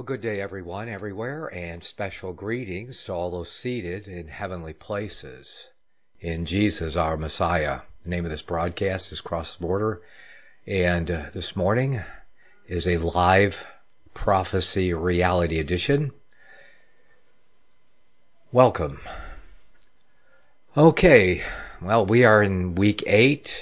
Well, good day, everyone, everywhere, and special greetings to all those seated in heavenly places in Jesus, our Messiah. The name of this broadcast is Cross the Border, and this morning is a live prophecy reality edition. Welcome. Okay, well, we are in week 8,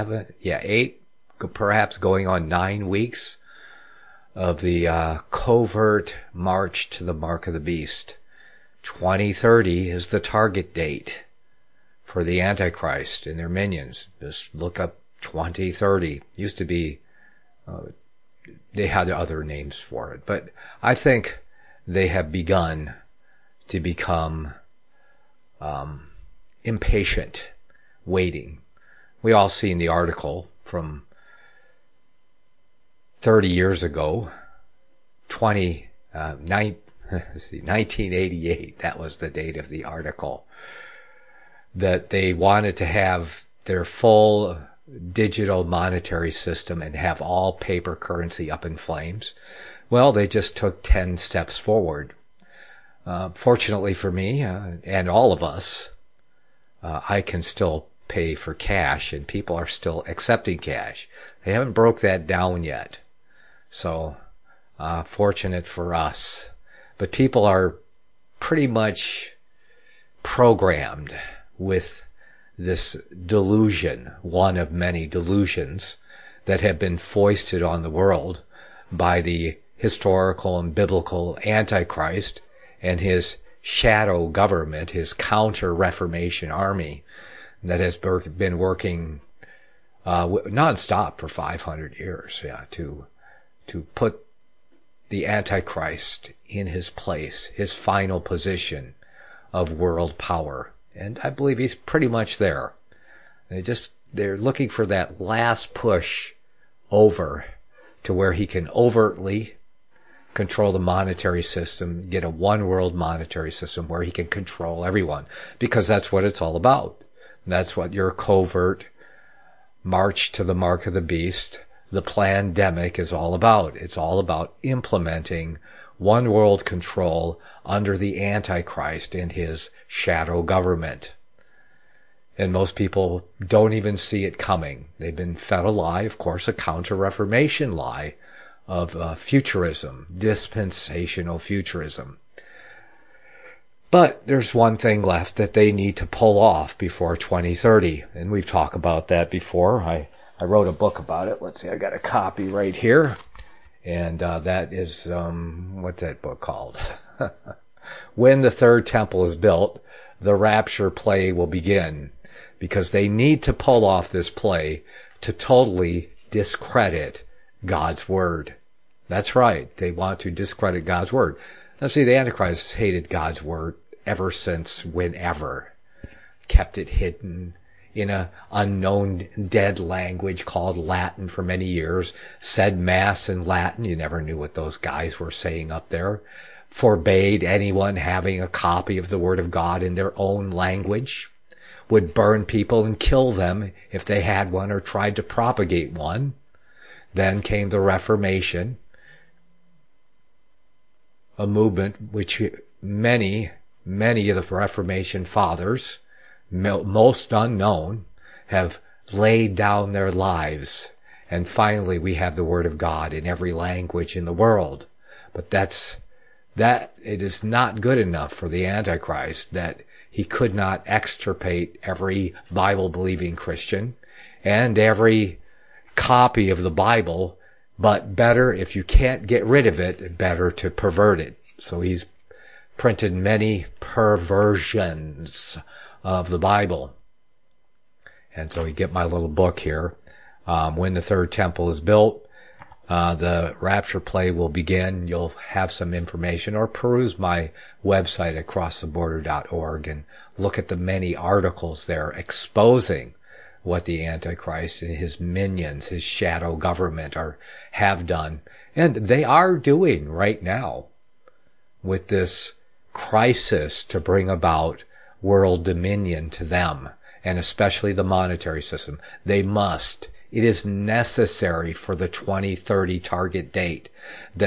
perhaps going on 9 weeks of the covert march to the mark of the beast. 2030 is the target date for the Antichrist and their minions. Just look up 2030. Used to be, they had other names for it, but I think they have begun to become impatient, waiting. We all seen the article from 30 years ago, 1988, that was the date of the article, that they wanted to have their full digital monetary system and have all paper currency up in flames. Well, they just took 10 steps forward. Fortunately for me, and all of us, I can still pay for cash, and people are still accepting cash. They haven't broke that down yet. So, fortunate for us. But people are pretty much programmed with this delusion, one of many delusions that have been foisted on the world by the historical and biblical Antichrist and his shadow government, his counter-Reformation army that has been working nonstop for 500 years, to put the Antichrist in his place, his final position of world power. And I believe he's pretty much there. They're looking for that last push over to where he can overtly control the monetary system, get a one world monetary system where he can control everyone. Because that's what it's all about. That's what your covert march to the mark of the beast, the plandemic, is all about. It's all about implementing one world control under the Antichrist and his shadow government. And most people don't even see it coming. They've been fed a lie, of course, a counter-Reformation lie of futurism, dispensational futurism. But there's one thing left that they need to pull off before 2030. And we've talked about that before. I wrote a book about it. Let's see, I got a copy right here. And that is, what's that book called? When the Third Temple is Built, the Rapture Play will begin. Because they need to pull off this play to totally discredit God's Word. That's right. They want to discredit God's Word. Now see, the Antichrist hated God's Word ever since whenever. Kept it hidden in an unknown dead language called Latin for many years, said Mass in Latin. You never knew what those guys were saying up there. Forbade anyone having a copy of the Word of God in their own language. Would burn people and kill them if they had one or tried to propagate one. Then came the Reformation, a movement which many of the Reformation fathers, most unknown, have laid down their lives. And finally we have the Word of God in every language in the world. But it is not good enough for the Antichrist that he could not extirpate every Bible-believing Christian and every copy of the Bible, but better, if you can't get rid of it, better to pervert it. So he's printed many perversions of the Bible. And so you get my little book here. When the Third Temple is Built, the Rapture Play will begin. You'll have some information, or peruse my website at crosstheborder.org and look at the many articles there exposing what the Antichrist and his minions, his shadow government, have done. And they are doing right now with this crisis to bring about world dominion to them, and especially the monetary system. They must. It is necessary for the 2030 target date that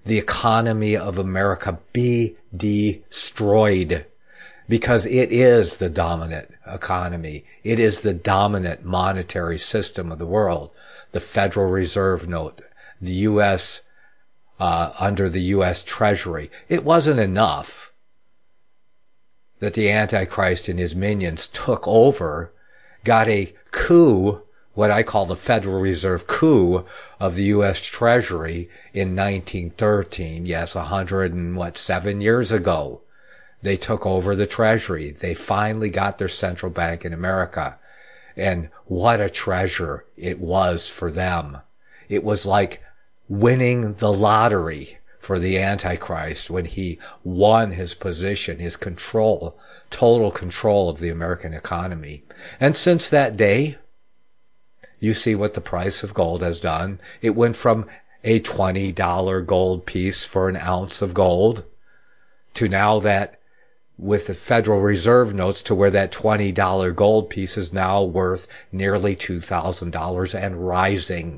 the economy of America be destroyed, because it is the dominant economy. It is the dominant monetary system of the world. The Federal Reserve note, the U.S., under the U.S. Treasury. It wasn't enough that the Antichrist and his minions took over, got a coup, what I call the Federal Reserve coup of the U.S. Treasury in 1913. Yes, 7 years ago. They took over the Treasury. They finally got their central bank in America. And what a treasure it was for them. It was like winning the lottery for the Antichrist when he won his position, his control, total control of the American economy. And since that day, you see what the price of gold has done. It went from a $20 gold piece for an ounce of gold to now that with the Federal Reserve notes to where that $20 gold piece is now worth nearly $2,000 and rising.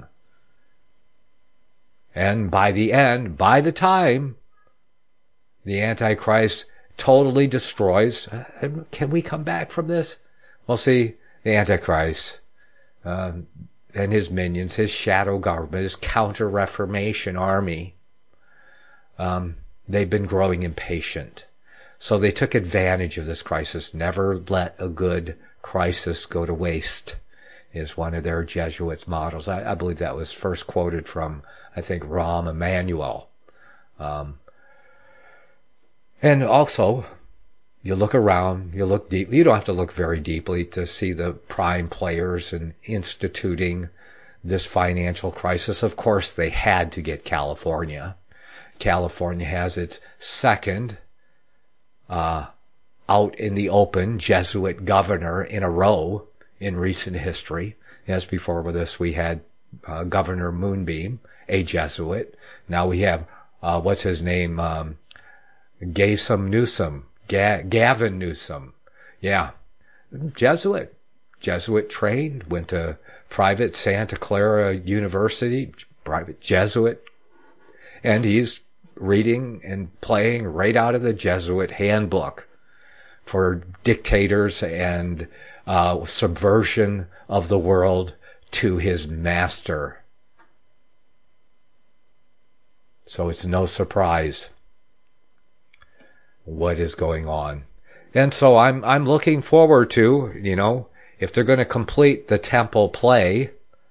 And by the time the Antichrist totally destroys, can we come back from this? Well, see, the Antichrist and his minions, his shadow government, his counter-reformation army, they've been growing impatient. So they took advantage of this crisis. Never let a good crisis go to waste is one of their Jesuits' models. I believe that was first quoted from, I think, Rahm Emanuel. And also, you look around, you look deep. You don't have to look very deeply to see the prime players in instituting this financial crisis. Of course, they had to get California. California has its second out in the open Jesuit governor in a row in recent history. As before with this, we had Governor Moonbeam, a Jesuit. Now we have, what's his name? Gavin Newsom. Yeah. Jesuit trained, went to private Santa Clara University, private Jesuit. And he's reading and playing right out of the Jesuit handbook for dictators and subversion of the world to his master. So it's no surprise what is going on. And so I'm looking forward to, if they're going to complete the temple play,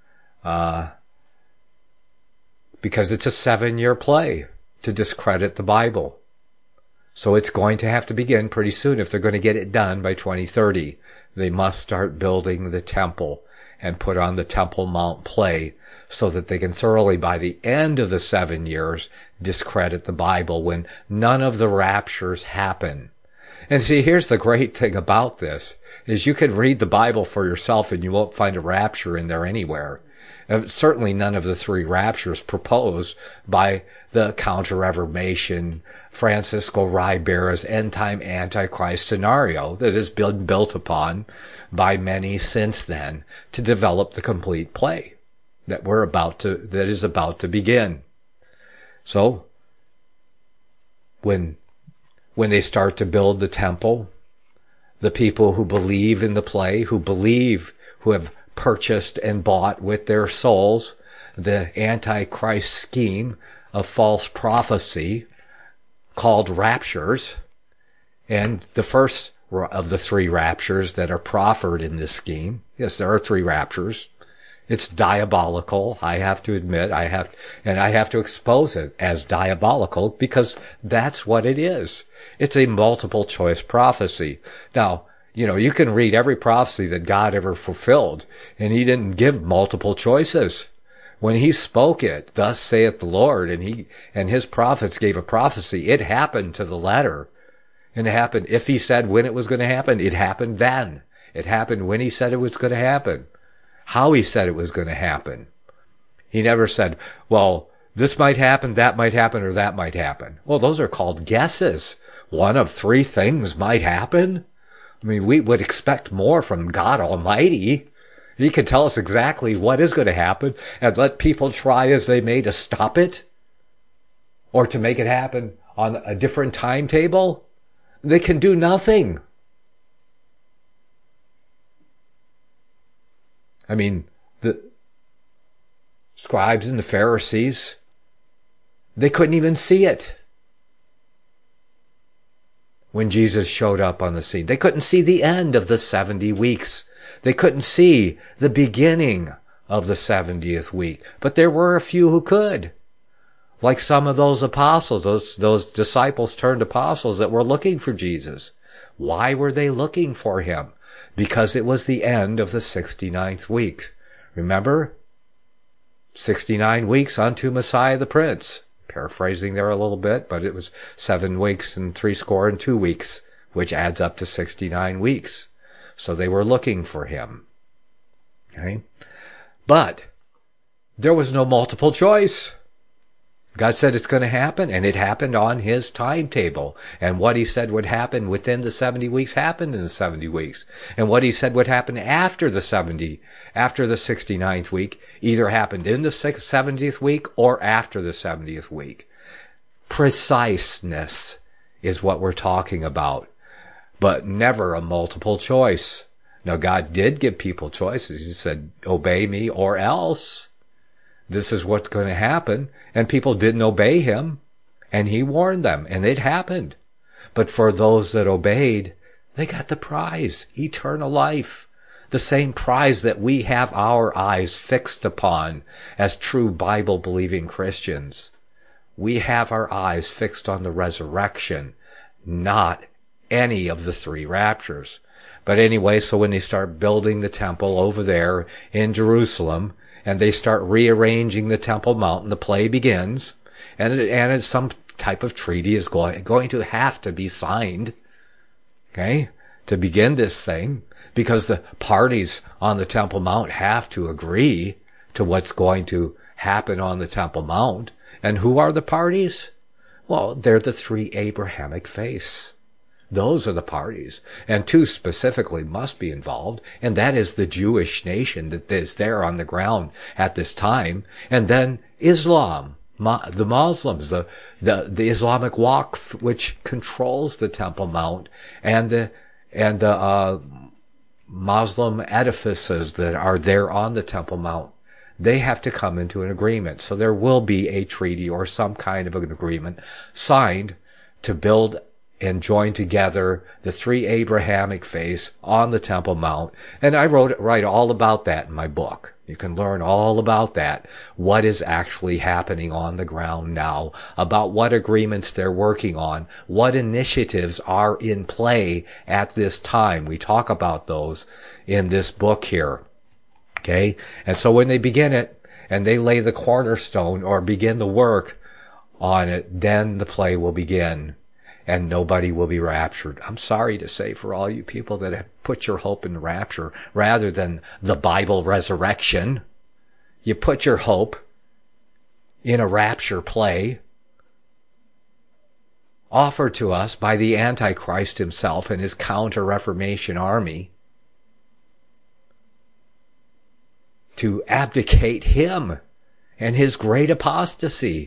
because it's a 7-year play to discredit the Bible. So it's going to have to begin pretty soon if they're going to get it done by 2030. They must start building the temple and put on the Temple Mount play so that they can thoroughly, by the end of the 7 years, discredit the Bible when none of the raptures happen. And see, here's the great thing about this, is you can read the Bible for yourself and you won't find a rapture in there anywhere. Certainly none of the 3 raptures proposed by the Counter-Reformation Francisco Ribera's end-time Antichrist scenario that has been built upon by many since then to develop the complete play that is about to begin. So, when they start to build the temple, the people who believe in the play, who have purchased and bought with their souls the Antichrist scheme of false prophecy called raptures, and the first of the 3 raptures that are proffered in this scheme. Yes, there are 3 raptures. It's diabolical, I have to admit. I have to expose it as diabolical because that's what it is. It's a multiple choice prophecy. Now, you can read every prophecy that God ever fulfilled, and he didn't give multiple choices. When he spoke it, thus saith the Lord, and his prophets gave a prophecy, it happened to the letter. And it happened, if he said when it was going to happen, it happened then. It happened when he said it was going to happen. How he said it was going to happen. He never said, well, this might happen, that might happen, or that might happen. Well, those are called guesses. One of 3 things might happen. I mean, we would expect more from God Almighty. He can tell us exactly what is going to happen and let people try as they may to stop it. or to make it happen on a different timetable, they can do nothing. I mean, the scribes and the Pharisees, they couldn't even see it when Jesus showed up on the scene. They couldn't see the end of the 70 weeks. They couldn't see the beginning of the 70th week. But there were a few who could. Like some of those apostles, those disciples turned apostles that were looking for Jesus. Why were they looking for him? Because it was the end of the 69th week. Remember? 69 weeks unto Messiah the Prince. Paraphrasing there a little bit, but it was 7 weeks and 62 weeks, which adds up to 69 weeks. So they were looking for him. Okay? But there was no multiple choice. God said it's going to happen, and it happened on his timetable. And what he said would happen within the 70 weeks happened in the 70 weeks. And what he said would happen after the 69th week, either happened in the 70th week or after the 70th week. Preciseness is what we're talking about, but never a multiple choice. Now, God did give people choices. He said, obey me or else. This is what's going to happen. And people didn't obey him. And he warned them. And it happened. But for those that obeyed, they got the prize. Eternal life. The same prize that we have our eyes fixed upon as true Bible-believing Christians. We have our eyes fixed on the resurrection, not any of the 3 raptures. But anyway, so when they start building the temple over there in Jerusalem, and they start rearranging the Temple Mount, and the play begins, and some type of treaty is going to have to be signed, okay, to begin this thing, because the parties on the Temple Mount have to agree to what's going to happen on the Temple Mount. And who are the parties? Well, they're the 3 Abrahamic faiths. Those are the parties. And 2 specifically must be involved, and that is the Jewish nation that is there on the ground at this time, and then Islam, the Muslims, the Islamic Waqf, which controls the Temple Mount, and the Muslim edifices that are there on the Temple Mount. They have to come into an agreement. So there will be a treaty or some kind of an agreement signed to build and join together the 3 Abrahamic faiths on the Temple Mount. And I write all about that in my book. You can learn all about that, what is actually happening on the ground now, about what agreements they're working on, what initiatives are in play at this time. We talk about those in this book here. Okay? And so when they begin it, and they lay the cornerstone or begin the work on it, then the play will begin. And nobody will be raptured. I'm sorry to say, for all you people that have put your hope in the rapture rather than the Bible resurrection, you put your hope in a rapture play offered to us by the Antichrist himself and his counter-Reformation army to abdicate him and his great apostasy,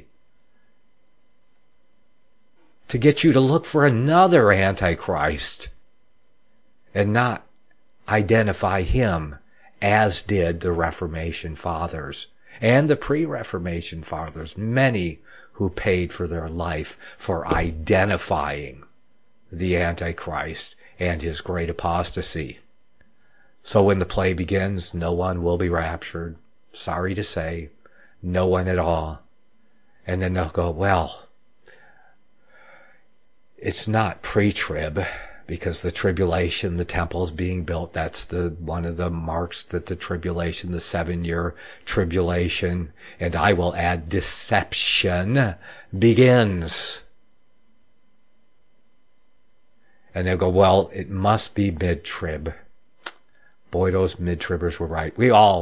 to get you to look for another Antichrist and not identify him as did the Reformation fathers and the pre-Reformation fathers, many who paid for their life for identifying the Antichrist and his great apostasy. So when the play begins, no one will be raptured. Sorry to say, no one at all. And then they'll go, well, it's not pre-trib, because the tribulation, the temple is being built. That's one of the marks that the tribulation, the 7-year tribulation, and I will add deception, begins. And they'll go, well, it must be mid-trib. Boy, those mid-tribbers were right.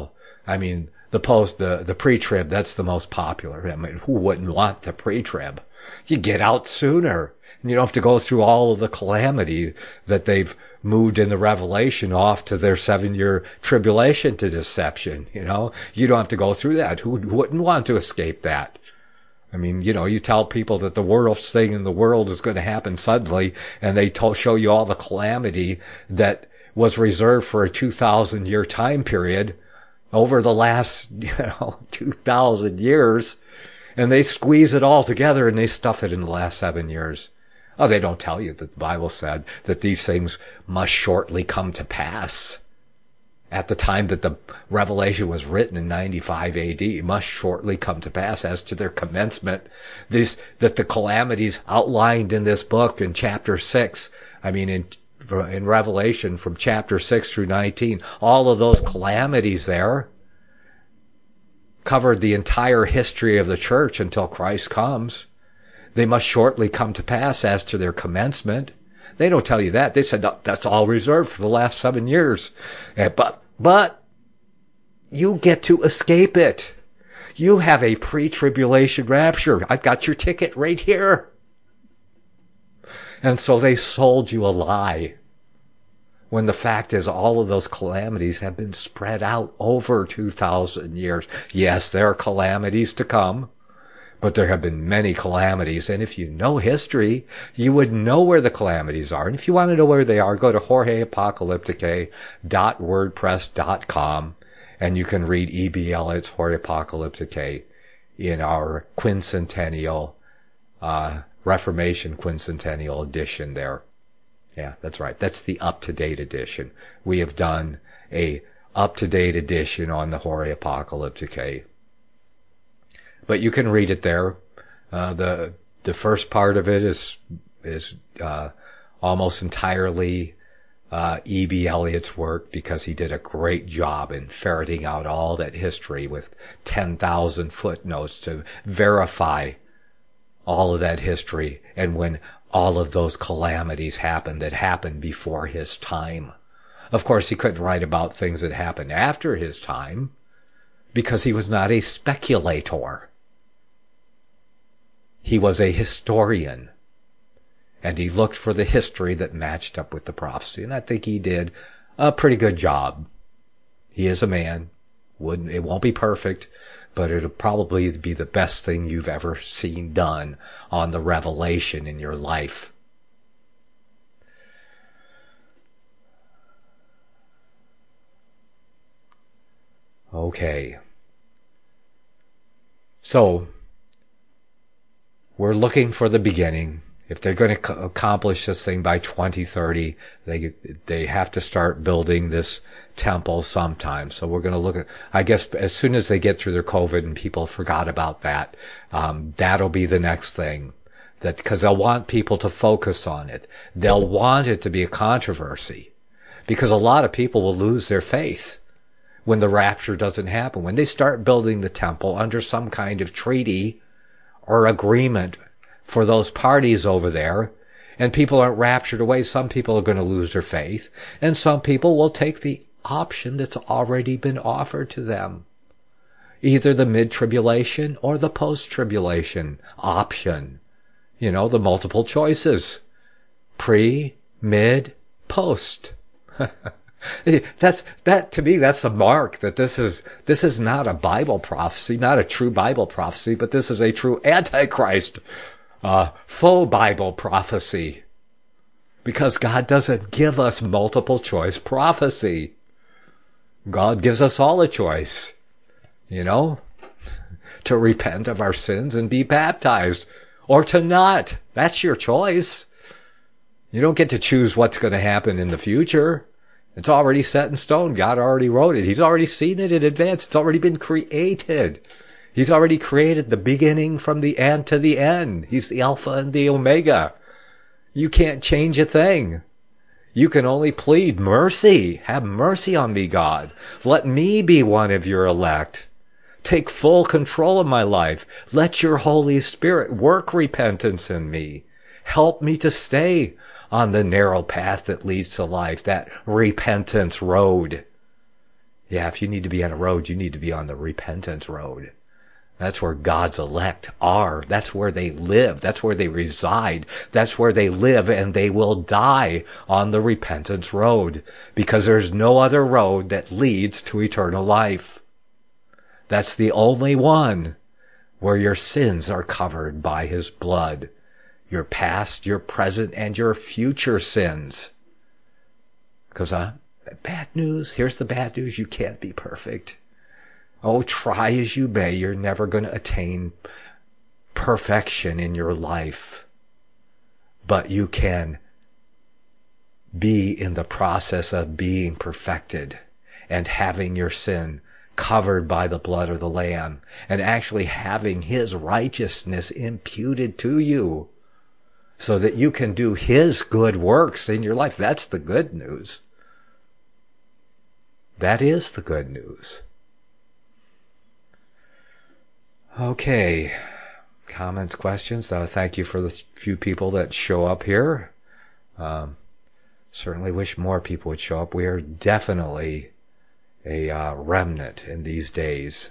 The pre-trib, that's the most popular. I mean, who wouldn't want the pre-trib? You get out sooner. And you don't have to go through all of the calamity that they've moved in the Revelation off to their 7-year tribulation to deception. You don't have to go through that. Who wouldn't want to escape that? I mean, you tell people that the worst thing in the world is going to happen suddenly, and they show you all the calamity that was reserved for a 2,000-year time period over the last, 2,000 years, and they squeeze it all together and they stuff it in the last 7 years. Oh, they don't tell you that the Bible said that these things must shortly come to pass. At the time that the Revelation was written in 95 AD, it must shortly come to pass as to their commencement. That the calamities outlined in this book in chapter 6, in Revelation from chapter 6 through 19, all of those calamities there covered the entire history of the church until Christ comes. They must shortly come to pass as to their commencement. They don't tell you that. They said, no, that's all reserved for the last 7 years. But you get to escape it. You have a pre-tribulation rapture. I've got your ticket right here. And so they sold you a lie. When the fact is all of those calamities have been spread out over 2,000 years. Yes, there are calamities to come. But there have been many calamities, and if you know history, you would know where the calamities are. And if you want to know where they are, go to jorgeapocalyptique.wordpress.com, and you can read E.B. Elliott's Jorge Apocalyptique in our quincentennial, Reformation quincentennial edition there. Yeah, that's right. That's the up-to-date edition. We have done a up-to-date edition on the Jorge Apocalyptique. But you can read it there. The first part of it is almost entirely E.B. Elliott's work, because he did a great job in ferreting out all that history with 10,000 footnotes to verify all of that history, and when all of those calamities happened that happened before his time. Of course, he couldn't write about things that happened after his time, because he was not a speculator. He was a historian, and he looked for the history that matched up with the prophecy, and I think he did a pretty good job. He is a man. It won't be perfect, but it'll probably be the best thing you've ever seen done on the revelation in your life. Okay. So, we're looking for the beginning. If they're going to accomplish this thing by 2030, they have to start building this temple sometime. So we're going to look at, I guess, as soon as they get through their COVID and people forgot about that, that'll be the next thing. Because they'll want people to focus on it. They'll want it to be a controversy, because a lot of people will lose their faith when the rapture doesn't happen. When they start building the temple under some kind of treaty or agreement for those parties over there, and people aren't raptured away, some people are going to lose their faith, and some people will take the option that's already been offered to them. Either the mid-tribulation or the post-tribulation option. The multiple choices. Pre, mid, post. To me, that's the mark that this is not a Bible prophecy, not a true Bible prophecy, but this is a true Antichrist, faux Bible prophecy. Because God doesn't give us multiple choice prophecy. God gives us all a choice, to repent of our sins and be baptized, or to not. That's your choice. You don't get to choose what's going to happen in the future. It's already set in stone. God already wrote it. He's already seen it in advance. It's already been created. He's already created the beginning from the end to the end. He's the Alpha and the Omega. You can't change a thing. You can only plead mercy. Have mercy on me, God. Let me be one of your elect. Take full control of my life. Let your Holy Spirit work repentance in me. Help me to stay on the narrow path that leads to life, that repentance road. Yeah, if you need to be on a road, you need to be on the repentance road. That's where God's elect are. That's where they live. That's where they reside. That's where they live, and they will die on the repentance road, because there's no other road that leads to eternal life. That's the only one where your sins are covered by his blood, your past, your present, and your future sins. Because bad news, here's the bad news, you can't be perfect. Oh, try as you may, you're never going to attain perfection in your life. But you can be in the process of being perfected and having your sin covered by the blood of the Lamb and actually having his righteousness imputed to you so that you can do his good works in your life. That's the good news. That is the good news. Okay. Comments, questions? Thank you for the few people that show up here. Certainly wish more people would show up. We are definitely a remnant in these days.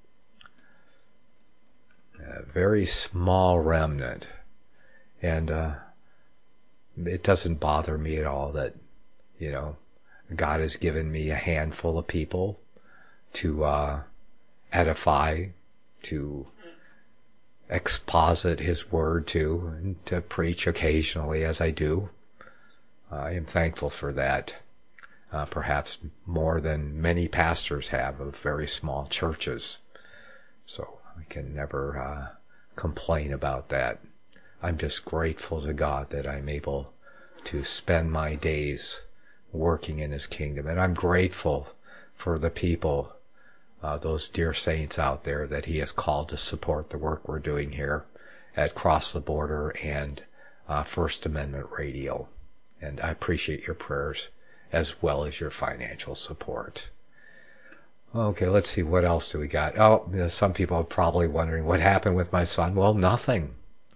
A very small remnant. And it doesn't bother me at all that, God has given me a handful of people to edify, to exposit his word to, and to preach occasionally as I do. I am thankful for that. Perhaps more than many pastors have of very small churches. So I can never complain about that. I'm just grateful to God that I'm able to spend my days working in his kingdom. And I'm grateful for the people, those dear saints out there that he has called to support the work we're doing here at Cross the Border and First Amendment Radio. And I appreciate your prayers as well as your financial support. Okay, let's see, what else do we got? Some people are probably wondering what happened with my son. Well, nothing.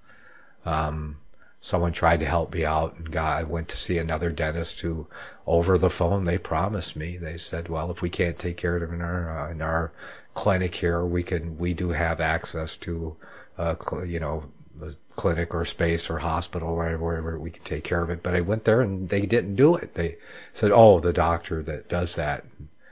Someone tried to help me out, and I went to see another dentist who, over the phone, they promised me. They said, well, if we can't take care of it in our clinic here, we do have access to, a clinic or space or hospital, wherever we can take care of it. But I went there and they didn't do it. They said, the doctor that does that,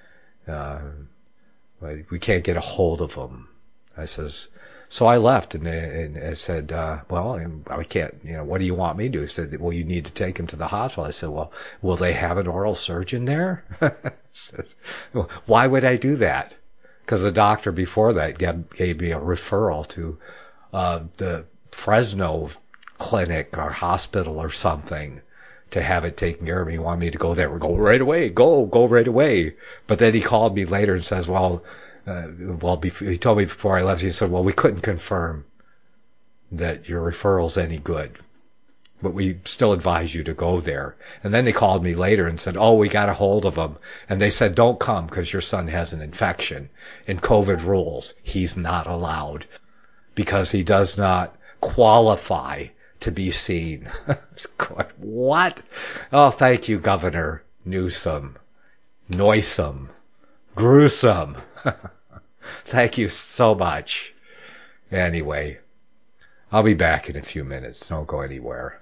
we can't get a hold of him. So I left and I said, I can't, what do you want me to do? He said, well, you need to take him to the hospital. I said, well, will they have an oral surgeon there? Says, well, why would I do that? Because the doctor before that gave me a referral to the Fresno clinic or hospital or something to have it taken care of. He wanted me to go there. We're going right away. Go right away. But then he called me later and says, he told me before I left, he said, we couldn't confirm that your referral's any good, but we still advise you to go there. And then they called me later and said, we got a hold of him. And they said, don't come because your son has an infection. In COVID rules, he's not allowed because he does not qualify to be seen. What? Oh, thank you, Governor Newsom. Noisome. Gruesome. Thank you so much. Anyway, I'll be back in a few minutes. Don't go anywhere.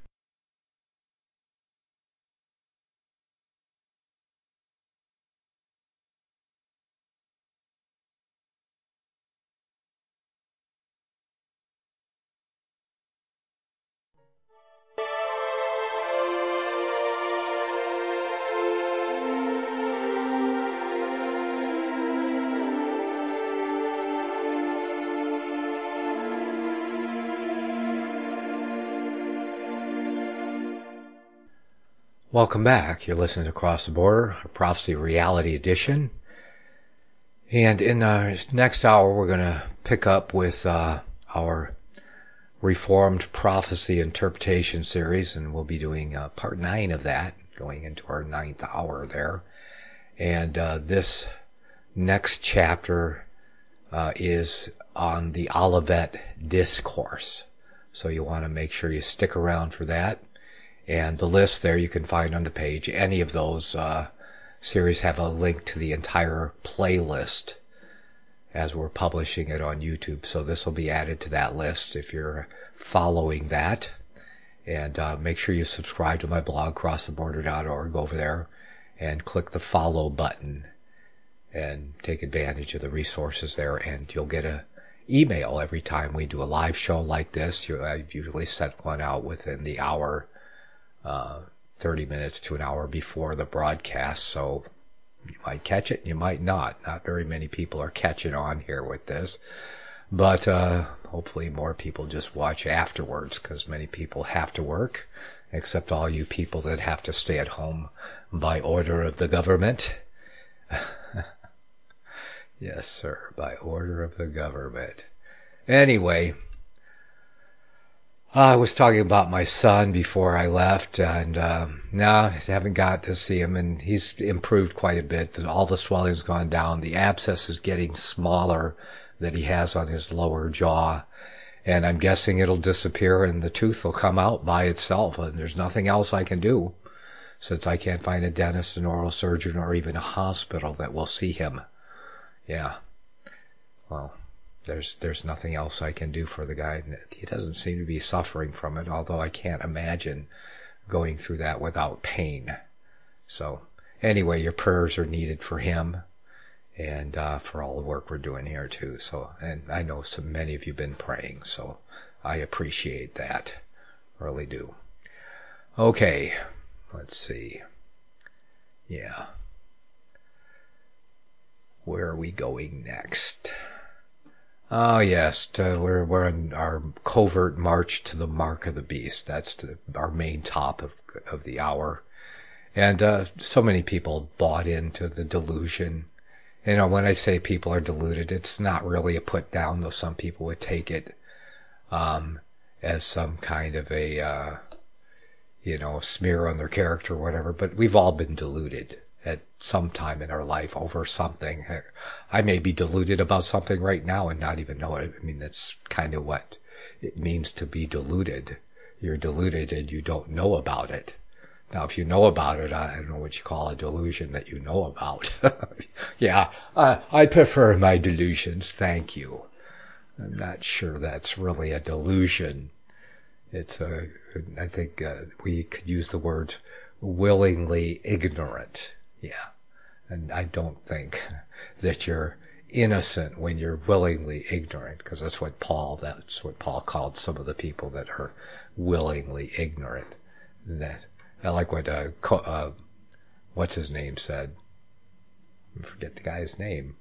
Welcome back. You're listening to Across the Border, a Prophecy Reality Edition. And in our next hour, we're going to pick up with our Reformed Prophecy Interpretation series, and we'll be doing part 9 of that, going into our 9th hour there. And this next chapter is on the Olivet Discourse. So you want to make sure you stick around for that. And the list there you can find on the page. Any of those series have a link to the entire playlist as we're publishing it on YouTube. So this will be added to that list if you're following that. And make sure you subscribe to my blog, crosstheborder.org. Go over there and click the follow button and take advantage of the resources there. And you'll get email every time we do a live show like this. I usually send one out within the hour, 30 minutes to an hour before the broadcast. So you might catch it, you might not. Not very many people are catching on here with this. But hopefully more people just watch afterwards, because many people have to work, except all you people that have to stay at home by order of the government. Yes, sir, by order of the government. Anyway, I was talking about my son before I left, and now I haven't got to see him, and he's improved quite a bit. All the swelling's gone down. The abscess is getting smaller that he has on his lower jaw, and I'm guessing it'll disappear and the tooth will come out by itself, and there's nothing else I can do, since I can't find a dentist, an oral surgeon, or even a hospital that will see him. Yeah. Well, there's nothing else I can do for the guy. He doesn't seem to be suffering from it, although I can't imagine going through that without pain. So anyway, your prayers are needed for him, and for all the work we're doing here too. So, and I know many of you have been praying, so I appreciate that. Really do. Okay, let's see. Yeah. Where are we going next? Oh yes, we're on our covert march to the mark of the beast. That's our main top of the hour. And so many people bought into the delusion. You know, when I say people are deluded, it's not really a put down, though some people would take it as some kind of a, smear on their character or whatever. But we've all been deluded at some time in our life over something. I may be deluded about something right now and not even know it. I mean, that's kind of what it means to be deluded. You're deluded and you don't know about it. Now, if you know about it, I don't know what you call a delusion that you know about. Yeah, I prefer my delusions, thank you. I'm not sure that's really a delusion. I think we could use the word willingly ignorant. Yeah, and I don't think that you're innocent when you're willingly ignorant, because that's what Paul called some of the people that are willingly ignorant. I like what what's his name said. I forget the guy's name.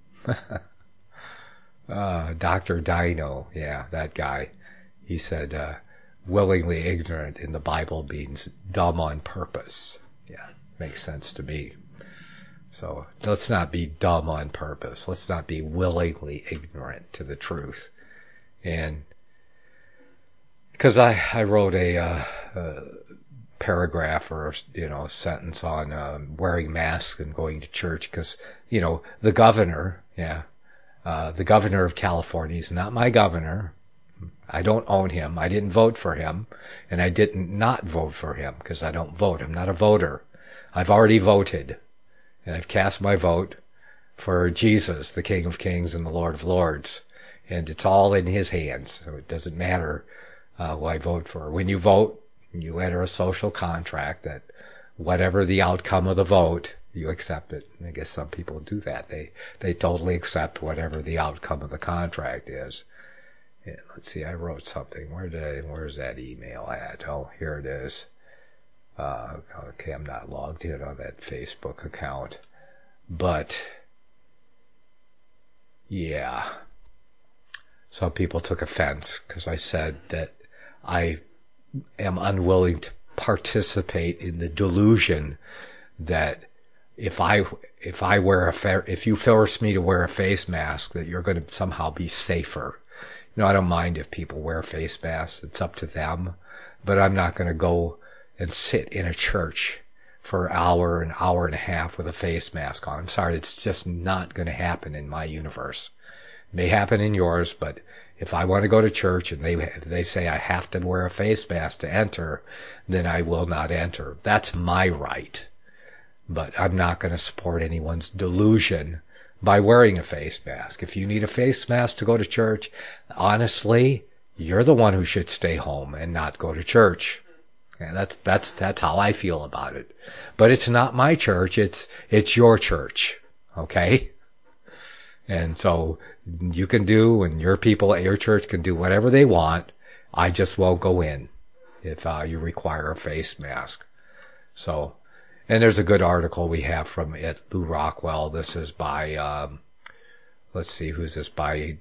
Dr. Dino, yeah, that guy. He said willingly ignorant in the Bible means dumb on purpose. Yeah, makes sense to me. So let's not be dumb on purpose. Let's not be willingly ignorant to the truth. And because I wrote a paragraph or a sentence on wearing masks and going to church, because the governor, the governor of California is not my governor. I don't own him. I didn't vote for him, and I didn't not vote for him because I don't vote. I'm not a voter. I've already voted, and I've cast my vote for Jesus, the King of Kings and the Lord of Lords, and it's all in his hands. So it doesn't matter who I vote for. When you vote, you enter a social contract that whatever the outcome of the vote, you accept it. I guess some people do that. They totally accept whatever the outcome of the contract is. And let's see, I wrote something. Where's that email at? Oh, here it is. Okay, I'm not logged in on that Facebook account. But, yeah. Some people took offense because I said that I am unwilling to participate in the delusion that if you force me to wear a face mask, that you're going to somehow be safer. I don't mind if people wear face masks. It's up to them. But I'm not going to go and sit in a church for an hour and a half with a face mask on. I'm sorry, it's just not going to happen in my universe. It may happen in yours, but if I want to go to church and they say I have to wear a face mask to enter, then I will not enter. That's my right. But I'm not going to support anyone's delusion by wearing a face mask. If you need a face mask to go to church, honestly, you're the one who should stay home and not go to church. And that's how I feel about it. But it's not my church, it's your church. Okay? And so you can do, and your people at your church can do whatever they want. I just won't go in if you require a face mask. So, and there's a good article we have from it, Lou Rockwell. This is by, let's see, who's this by?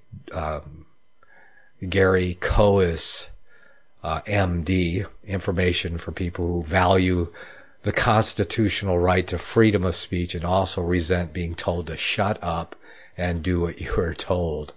Gary Coes, MD, information for people who value the constitutional right to freedom of speech and also resent being told to shut up and do what you are told.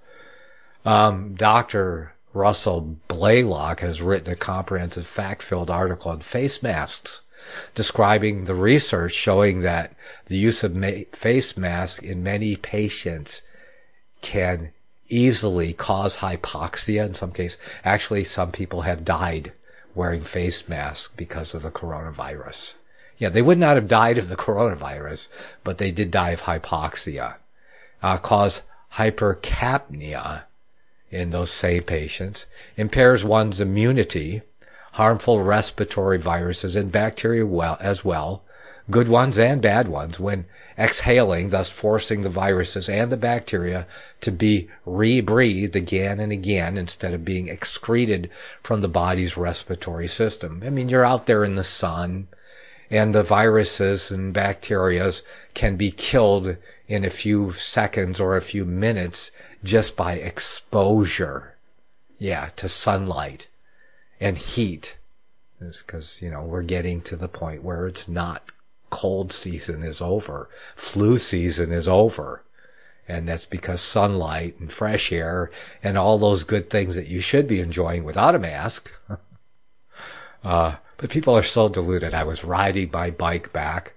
Dr. Russell Blaylock has written a comprehensive fact-filled article on face masks, describing the research showing that the use of face masks in many patients can easily cause hypoxia in some cases. Actually, some people have died wearing face masks because of the coronavirus. Yeah, they would not have died of the coronavirus, but they did die of hypoxia. Cause hypercapnia in those same patients, impairs one's immunity, harmful respiratory viruses and bacteria as well, good ones and bad ones, when exhaling, thus forcing the viruses and the bacteria to be rebreathed again and again instead of being excreted from the body's respiratory system. I mean, you're out there in the sun, and the viruses and bacteria can be killed in a few seconds or a few minutes just by exposure, to sunlight and heat. It's because, we're getting to the point where it's not cold season is over. Flu season is over. And that's because sunlight and fresh air and all those good things that you should be enjoying without a mask. But people are so deluded. I was riding my bike back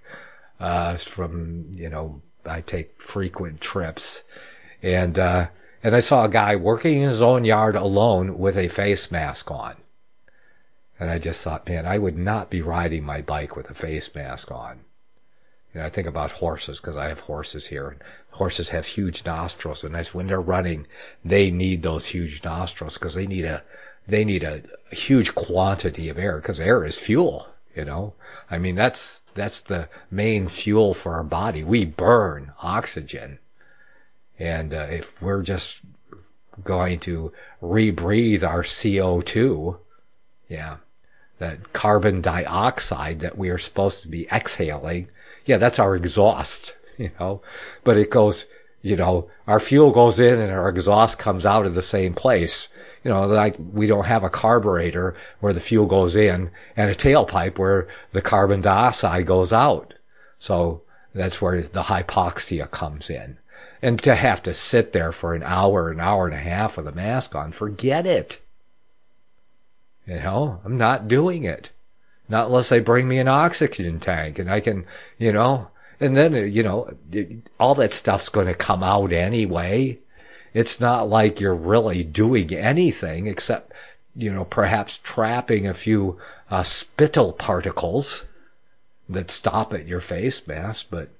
from, I take frequent trips. And I saw a guy working in his own yard alone with a face mask on. And I just thought, man, I would not be riding my bike with a face mask on. I think about horses because I have horses here. Horses have huge nostrils, and when they're running, they need those huge nostrils because they need a huge quantity of air because air is fuel. I mean, that's the main fuel for our body. We burn oxygen, and if we're just going to rebreathe our CO2, that carbon dioxide that we are supposed to be exhaling, that's our exhaust, but it goes, our fuel goes in and our exhaust comes out of the same place. Like we don't have a carburetor where the fuel goes in and a tailpipe where the carbon dioxide goes out. So that's where the hypoxia comes in. And to have to sit there for an hour and a half with a mask on, forget it. I'm not doing it. Not unless they bring me an oxygen tank and I can, and then, all that stuff's going to come out anyway. It's not like you're really doing anything except, perhaps trapping a few spittle particles that stop at your face mask, but,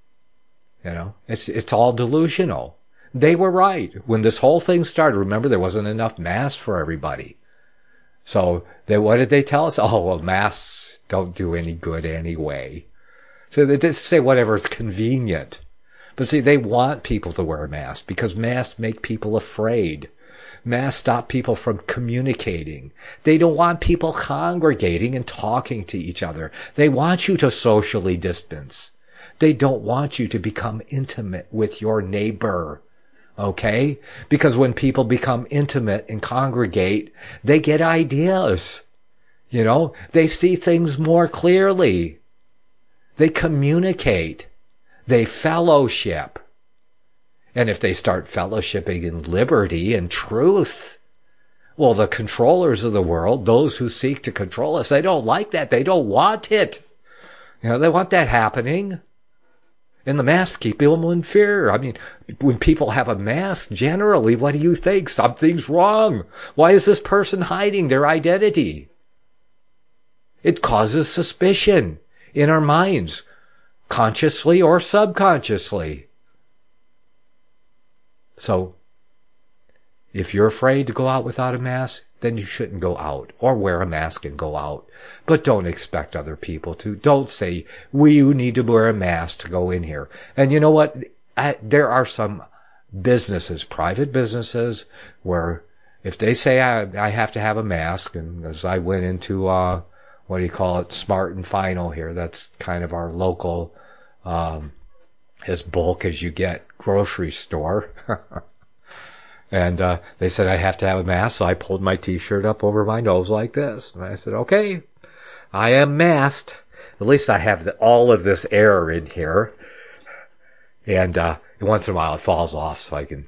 it's all delusional. They were right. When this whole thing started, remember, there wasn't enough masks for everybody. So what did they tell us? Oh, well, masks don't do any good anyway. So they just say whatever's convenient. But see, they want people to wear a mask because masks make people afraid. Masks stop people from communicating. They don't want people congregating and talking to each other. They want you to socially distance. They don't want you to become intimate with your neighbor. Okay? Because when people become intimate and congregate, they get ideas. They see things more clearly. They communicate. They fellowship. And if they start fellowshipping in liberty and truth, well, the controllers of the world, those who seek to control us, they don't like that. They don't want it. They want that happening. And the masks keep people in fear. I mean, when people have a mask, generally, what do you think? Something's wrong. Why is this person hiding their identity? It causes suspicion in our minds, consciously or subconsciously. So, if you're afraid to go out without a mask, then you shouldn't go out, or wear a mask and go out. But don't expect other people to. Don't say, you need to wear a mask to go in here. And you know what? There are some businesses, private businesses, where if they say I have to have a mask, and as I went into, what do you call it, Smart and Final here, that's kind of our local, as bulk as you get grocery store. And they said I have to have a mask, so I pulled my t-shirt up over my nose like this. And I said, okay, I am masked. At least I have all of this air in here. And once in a while it falls off so I can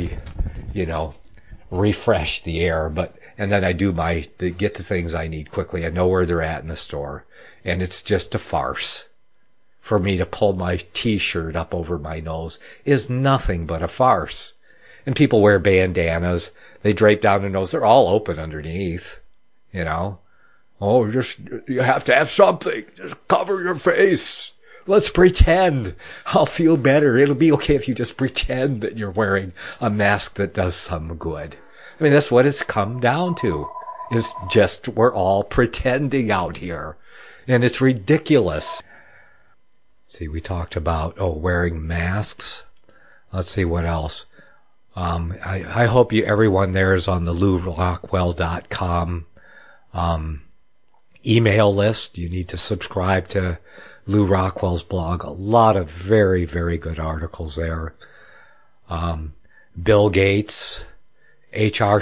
refresh the air. And then I get the things I need quickly. I know where they're at in the store. And it's just a farce. For me to pull my t-shirt up over my nose is nothing but a farce. And people wear bandanas. They drape down their nose. They're all open underneath. Oh, you have to have something. Just cover your face. Let's pretend. I'll feel better. It'll be okay if you just pretend that you're wearing a mask that does some good. I mean, that's what it's come down to. Is just we're all pretending out here. And it's ridiculous. See, we talked about, wearing masks. Let's see what else. I hope everyone there is on the LouRockwell.com email list. You need to subscribe to Lou Rockwell's blog. A lot of very, very good articles there. Bill Gates, HR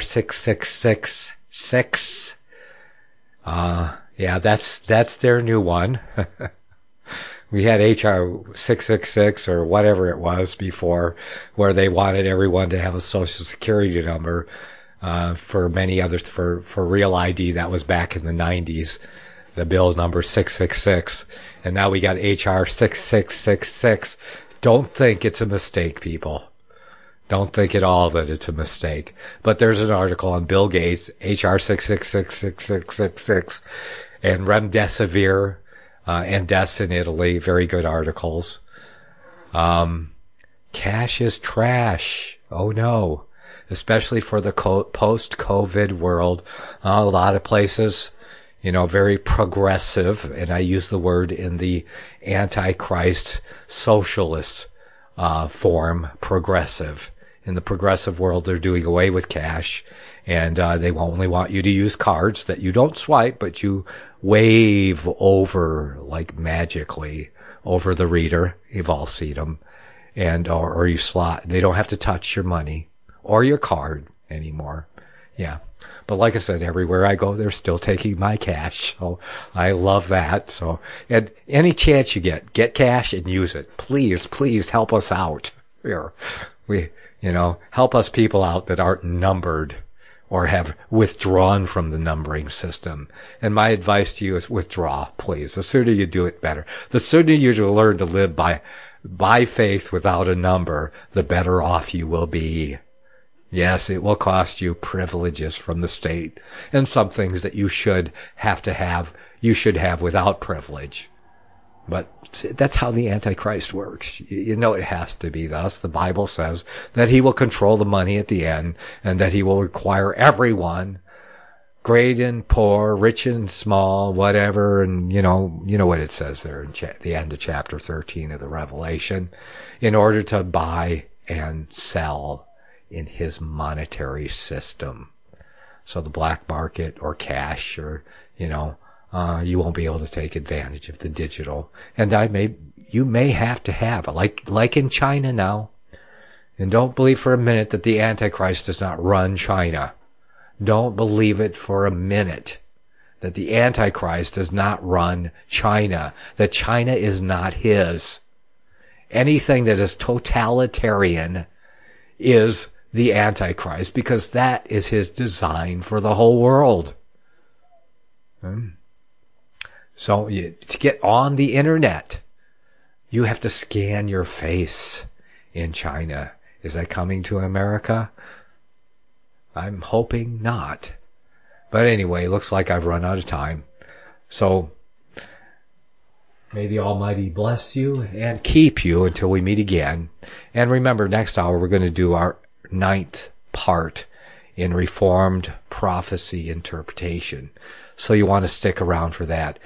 6666. Yeah, that's their new one. We had HR 666 or whatever it was before, where they wanted everyone to have a social security number. For many others, for Real ID, that was back in the 90s, the bill number 666. And now we got HR 6666. Don't think it's a mistake, people. Don't think at all that it's a mistake. But there's an article on Bill Gates, HR 666666, and Remdesivir, and deaths in Italy. Very good articles. Cash is trash. Oh no. Especially for the post-COVID world. A lot of places, very progressive, and I use the word in the Antichrist socialist form, progressive. In the progressive world, they're doing away with cash, and they only want you to use cards that you don't swipe, but you wave over, like magically, over the reader. You've all seen them. And, or you slot. They don't have to touch your money or your card anymore. Yeah. But like I said, everywhere I go, they're still taking my cash. So I love that. So, and any chance you get cash and use it. Please, please help us out here. Help us people out that aren't numbered or have withdrawn from the numbering system. And my advice to you is withdraw, please. The sooner you do it, better. The sooner you learn to live by faith without a number, the better off you will be. Yes, it will cost you privileges from the state and some things that you should have without privilege. But that's how the Antichrist works. It has to be thus. The Bible says that he will control the money at the end, and that he will require everyone, great and poor, rich and small, whatever, and you know what it says there in the end of chapter 13 of the Revelation, in order to buy and sell in his monetary system. So the black market or cash or, you won't be able to take advantage of the digital. And you may have to have, like in China now. And don't believe for a minute that the Antichrist does not run China. Don't believe it for a minute that the Antichrist does not run China, that China is not his. Anything that is totalitarian is the Antichrist, because that is his design for the whole world. So to get on the internet, you have to scan your face in China. Is that coming to America? I'm hoping not. But anyway, looks like I've run out of time. So may the Almighty bless you and keep you until we meet again. And remember, next hour we're going to do our 9th part in Reformed prophecy interpretation. So you want to stick around for that.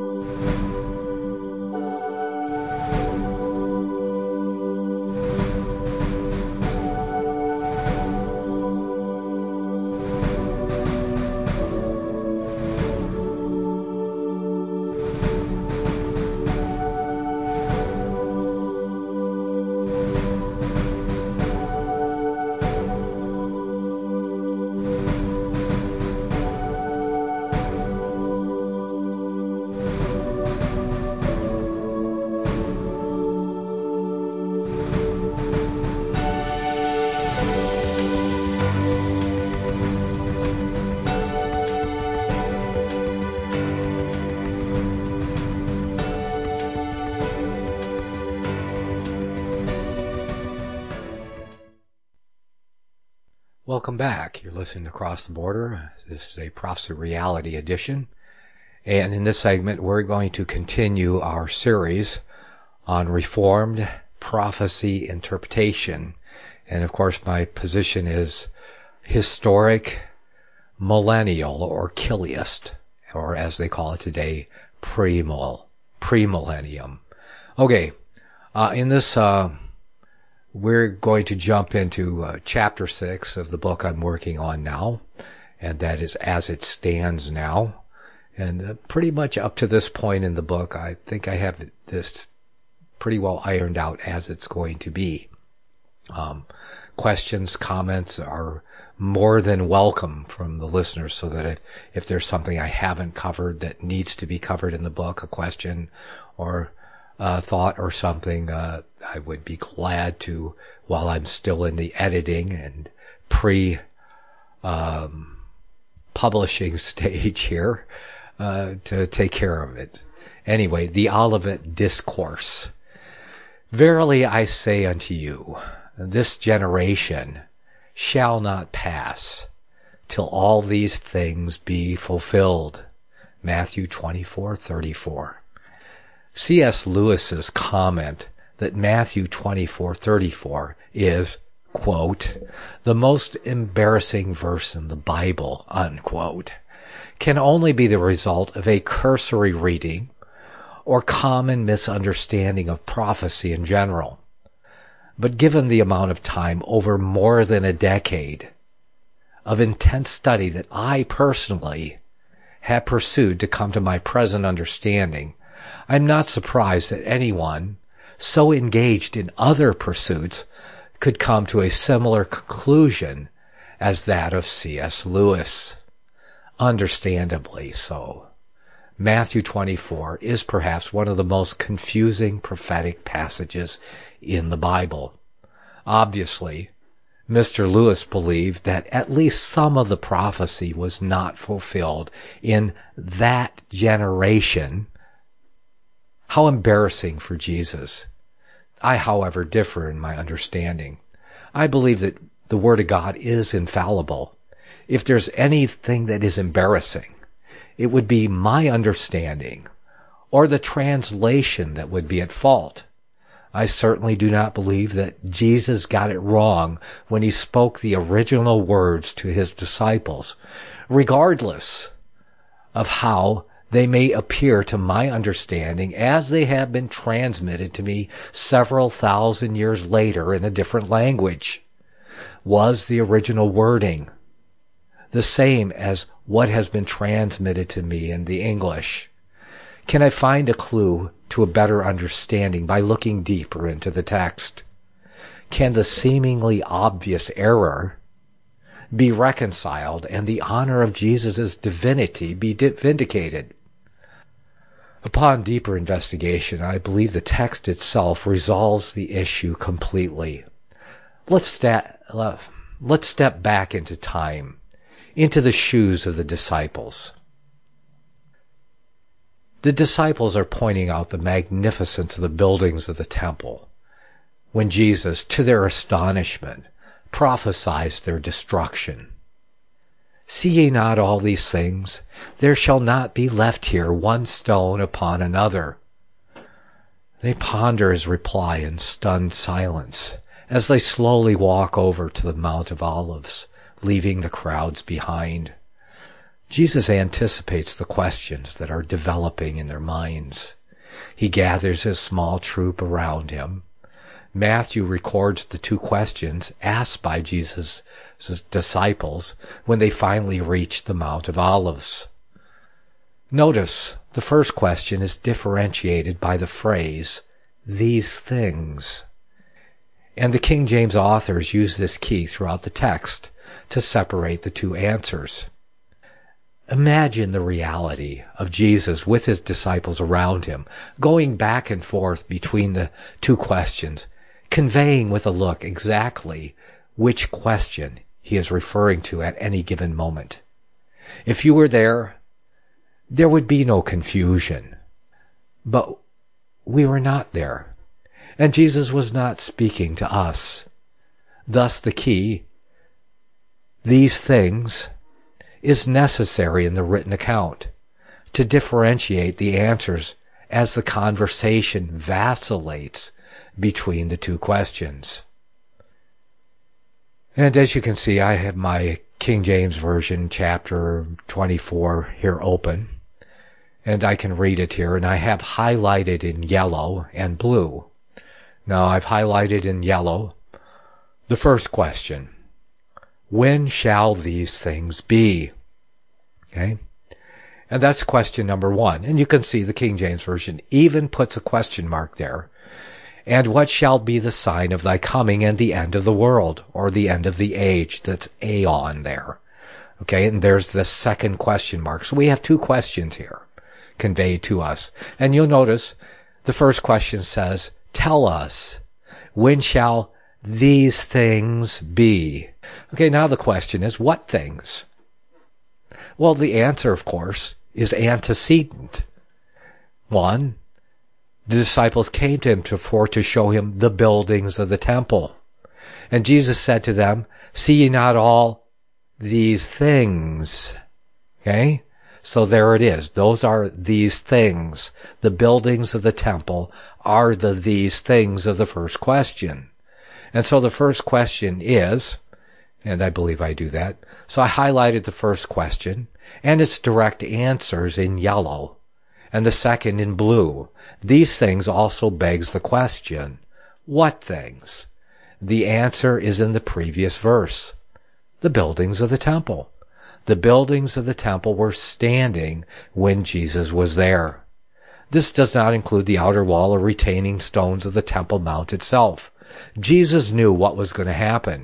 Welcome back. You're listening to Across the Border. This is a Prophecy Reality edition. And in this segment, we're going to continue our series on Reformed prophecy interpretation. And of course, my position is historic, millennial, or Chiliast, or as they call it today, premillennium. Okay, in this we're going to jump into chapter 6 of the book I'm working on now, and that is As It Stands Now. And pretty much up to this point in the book, I think I have this pretty well ironed out as it's going to be. Questions, comments are more than welcome from the listeners, so that if there's something I haven't covered that needs to be covered in the book, a question or thought or something, I would be glad to, while I'm still in the editing and publishing stage here, to take care of it. Anyway, the Olivet Discourse. Verily I say unto you, this generation shall not pass till all these things be fulfilled. Matthew 24:34. C.S. Lewis's comment that Matthew 24:34 is, quote, the most embarrassing verse in the Bible, unquote, can only be the result of a cursory reading or common misunderstanding of prophecy in general. But given the amount of time over more than a decade of intense study that I personally have pursued to come to my present understanding, I'm not surprised that anyone so engaged in other pursuits could come to a similar conclusion as that of C.S. Lewis. Understandably so. Matthew 24 is perhaps one of the most confusing prophetic passages in the Bible. Obviously, Mr. Lewis believed that at least some of the prophecy was not fulfilled in that generation. How embarrassing for Jesus. I, however, differ in my understanding. I believe that the Word of God is infallible. If there's anything that is embarrassing, it would be my understanding or the translation that would be at fault. I certainly do not believe that Jesus got it wrong when he spoke the original words to his disciples, regardless of how they may appear to my understanding as they have been transmitted to me several thousand years later in a different language. Was the original wording the same as what has been transmitted to me in the English? Can I find a clue to a better understanding by looking deeper into the text? Can the seemingly obvious error be reconciled and the honor of Jesus' divinity be vindicated? Upon deeper investigation, I believe the text itself resolves the issue completely. Let's step back into time, into the shoes of the disciples. The disciples are pointing out the magnificence of the buildings of the temple, when Jesus, to their astonishment, prophesies their destruction. See ye not all these things? There shall not be left here one stone upon another. They ponder his reply in stunned silence as they slowly walk over to the Mount of Olives, leaving the crowds behind. Jesus anticipates the questions that are developing in their minds. He gathers his small troop around him. Matthew records the two questions asked by Jesus' disciples when they finally reached the Mount of Olives. Notice the first question is differentiated by the phrase, "these things." And the King James authors use this key throughout the text to separate the two answers. Imagine the reality of Jesus with his disciples around him, going back and forth between the two questions, conveying with a look exactly which question he is referring to at any given moment. If you were there, there would be no confusion. But we were not there, and Jesus was not speaking to us. Thus the key, "these things," is necessary in the written account to differentiate the answers as the conversation vacillates between the two questions. And as you can see, I have my King James Version chapter 24 here open, and I can read it here, and I have highlighted in yellow and blue. Now I've highlighted in yellow the first question. When shall these things be? Okay? And that's question number 1. And you can see the King James Version even puts a question mark there. And what shall be the sign of thy coming and the end of the world, or the end of the age? That's aeon there. Okay, and there's the second question mark. So we have two questions here conveyed to us. And you'll notice the first question says, tell us, when shall these things be? Okay, now the question is, what things? Well, the answer, of course, is antecedent. 1, the disciples came to him to show him the buildings of the temple. And Jesus said to them, see ye not all these things? Okay? So there it is. Those are these things. The buildings of the temple are these things of the first question. And so the first question is, and I believe I do that, so I highlighted the first question and its direct answers in yellow, and the second in blue. These things also begs the question, what things? The answer is in the previous verse, the buildings of the temple. The buildings of the temple were standing when Jesus was there. This does not include the outer wall or retaining stones of the Temple Mount itself. Jesus knew what was going to happen.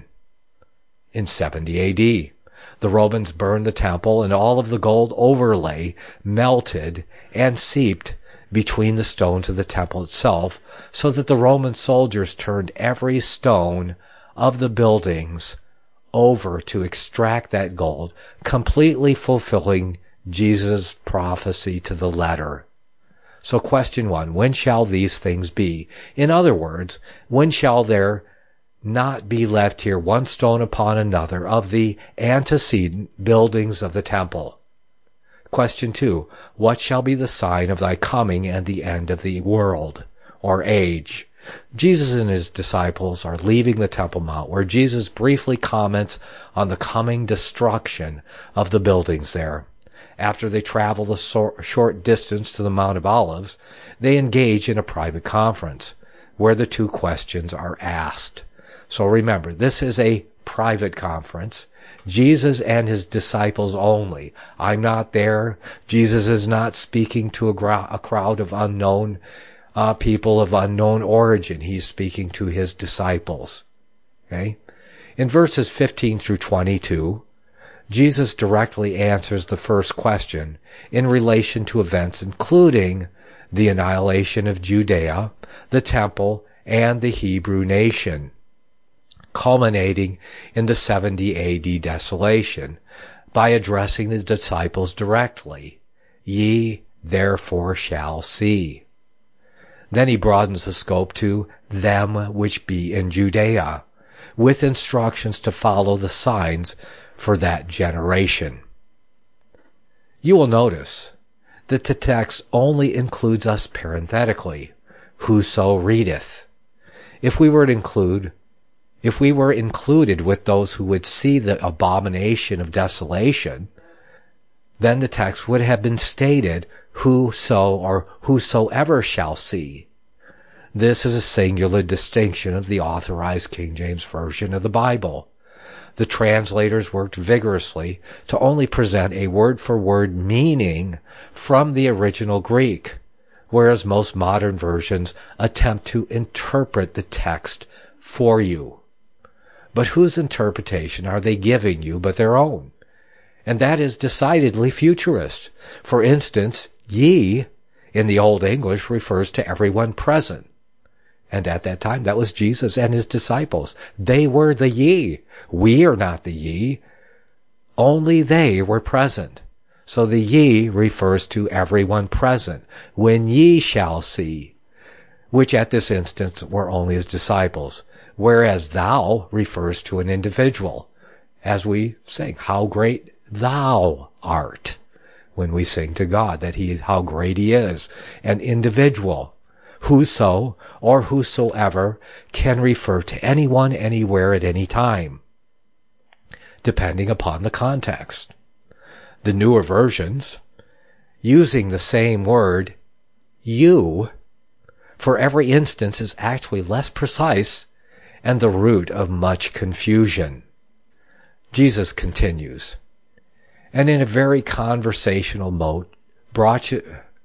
In 70 A.D., the Romans burned the temple, and all of the gold overlay melted and seeped between the stones of the temple itself, so that the Roman soldiers turned every stone of the buildings over to extract that gold, completely fulfilling Jesus' prophecy to the letter. So question 1, when shall these things be? In other words, when shall there not be left here one stone upon another of the antecedent buildings of the temple? Question 2, what shall be the sign of thy coming and the end of the world, or age? Jesus and his disciples are leaving the Temple Mount, where Jesus briefly comments on the coming destruction of the buildings there. After they travel a short distance to the Mount of Olives, they engage in a private conference, where the two questions are asked. So remember, this is a private conference. Jesus and his disciples only. I'm not there. Jesus is not speaking to a crowd of unknown people of unknown origin. He's speaking to his disciples. Okay? In verses 15 through 22, Jesus directly answers the first question in relation to events including the annihilation of Judea, the temple, and the Hebrew nation, culminating in the 70 A.D. desolation by addressing the disciples directly. Ye therefore shall see. Then he broadens the scope to them which be in Judea, with instructions to follow the signs for that generation. You will notice that the text only includes us parenthetically, whoso readeth. If we were included with those who would see the abomination of desolation, then the text would have been stated, whoso or whosoever shall see. This is a singular distinction of the authorized King James Version of the Bible. The translators worked vigorously to only present a word-for-word meaning from the original Greek, whereas most modern versions attempt to interpret the text for you. But whose interpretation are they giving you but their own? And that is decidedly futurist. For instance, ye in the Old English refers to everyone present. And at that time, that was Jesus and his disciples. They were the ye. We are not the ye. Only they were present. So the ye refers to everyone present. When ye shall see, which at this instance were only his disciples. Whereas thou refers to an individual. As we sing, how great thou art. When we sing to God that how great he is. An individual. Whoso or whosoever can refer to anyone, anywhere, at any time, depending upon the context. The newer versions, using the same word, you, for every instance is actually less precise and the root of much confusion. Jesus continues, and in a very conversational mode, broaches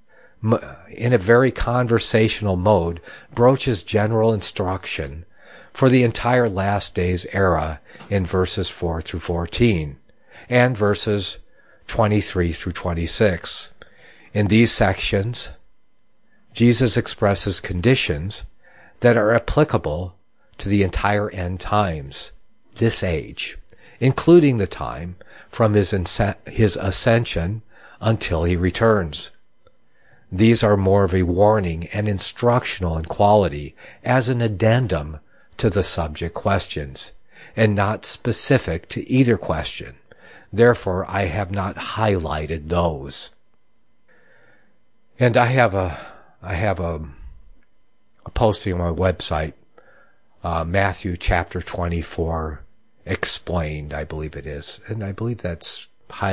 general instruction for the entire last days era in verses 4 through 14 and verses 23 through 26. In these sections, Jesus expresses conditions that are applicable to the entire end times, this age, including the time from his ascension until he returns. These are more of a warning and instructional in quality as an addendum to the subject questions, and not specific to either question. Therefore, I have not highlighted those. And I have a posting on my website, Matthew chapter 24 explained, I believe it is, and I believe that's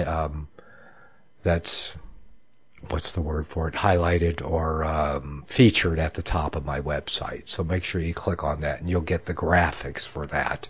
what's the word for it, highlighted or featured at the top of my website. So make sure you click on that and you'll get the graphics for that.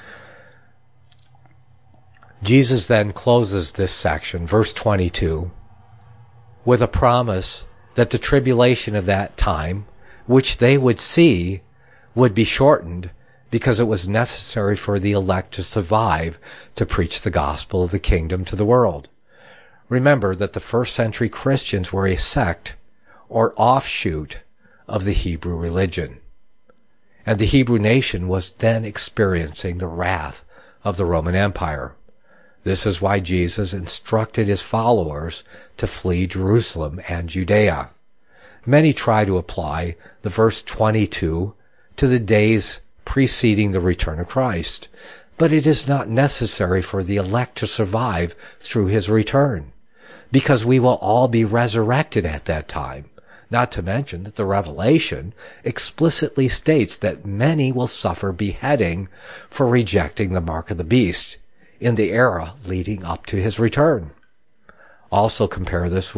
Jesus then closes this section, verse 22, with a promise that the tribulation of that time, which they would see, would be shortened because it was necessary for the elect to survive to preach the gospel of the kingdom to the world. Remember that the first century Christians were a sect or offshoot of the Hebrew religion. And the Hebrew nation was then experiencing the wrath of the Roman Empire. This is why Jesus instructed his followers to flee Jerusalem and Judea. Many try to apply the verse 22 to the days preceding the return of Christ, but it is not necessary for the elect to survive through his return, because we will all be resurrected at that time. Not to mention that the Revelation explicitly states that many will suffer beheading for rejecting the mark of the beast in the era leading up to his return. Also compare this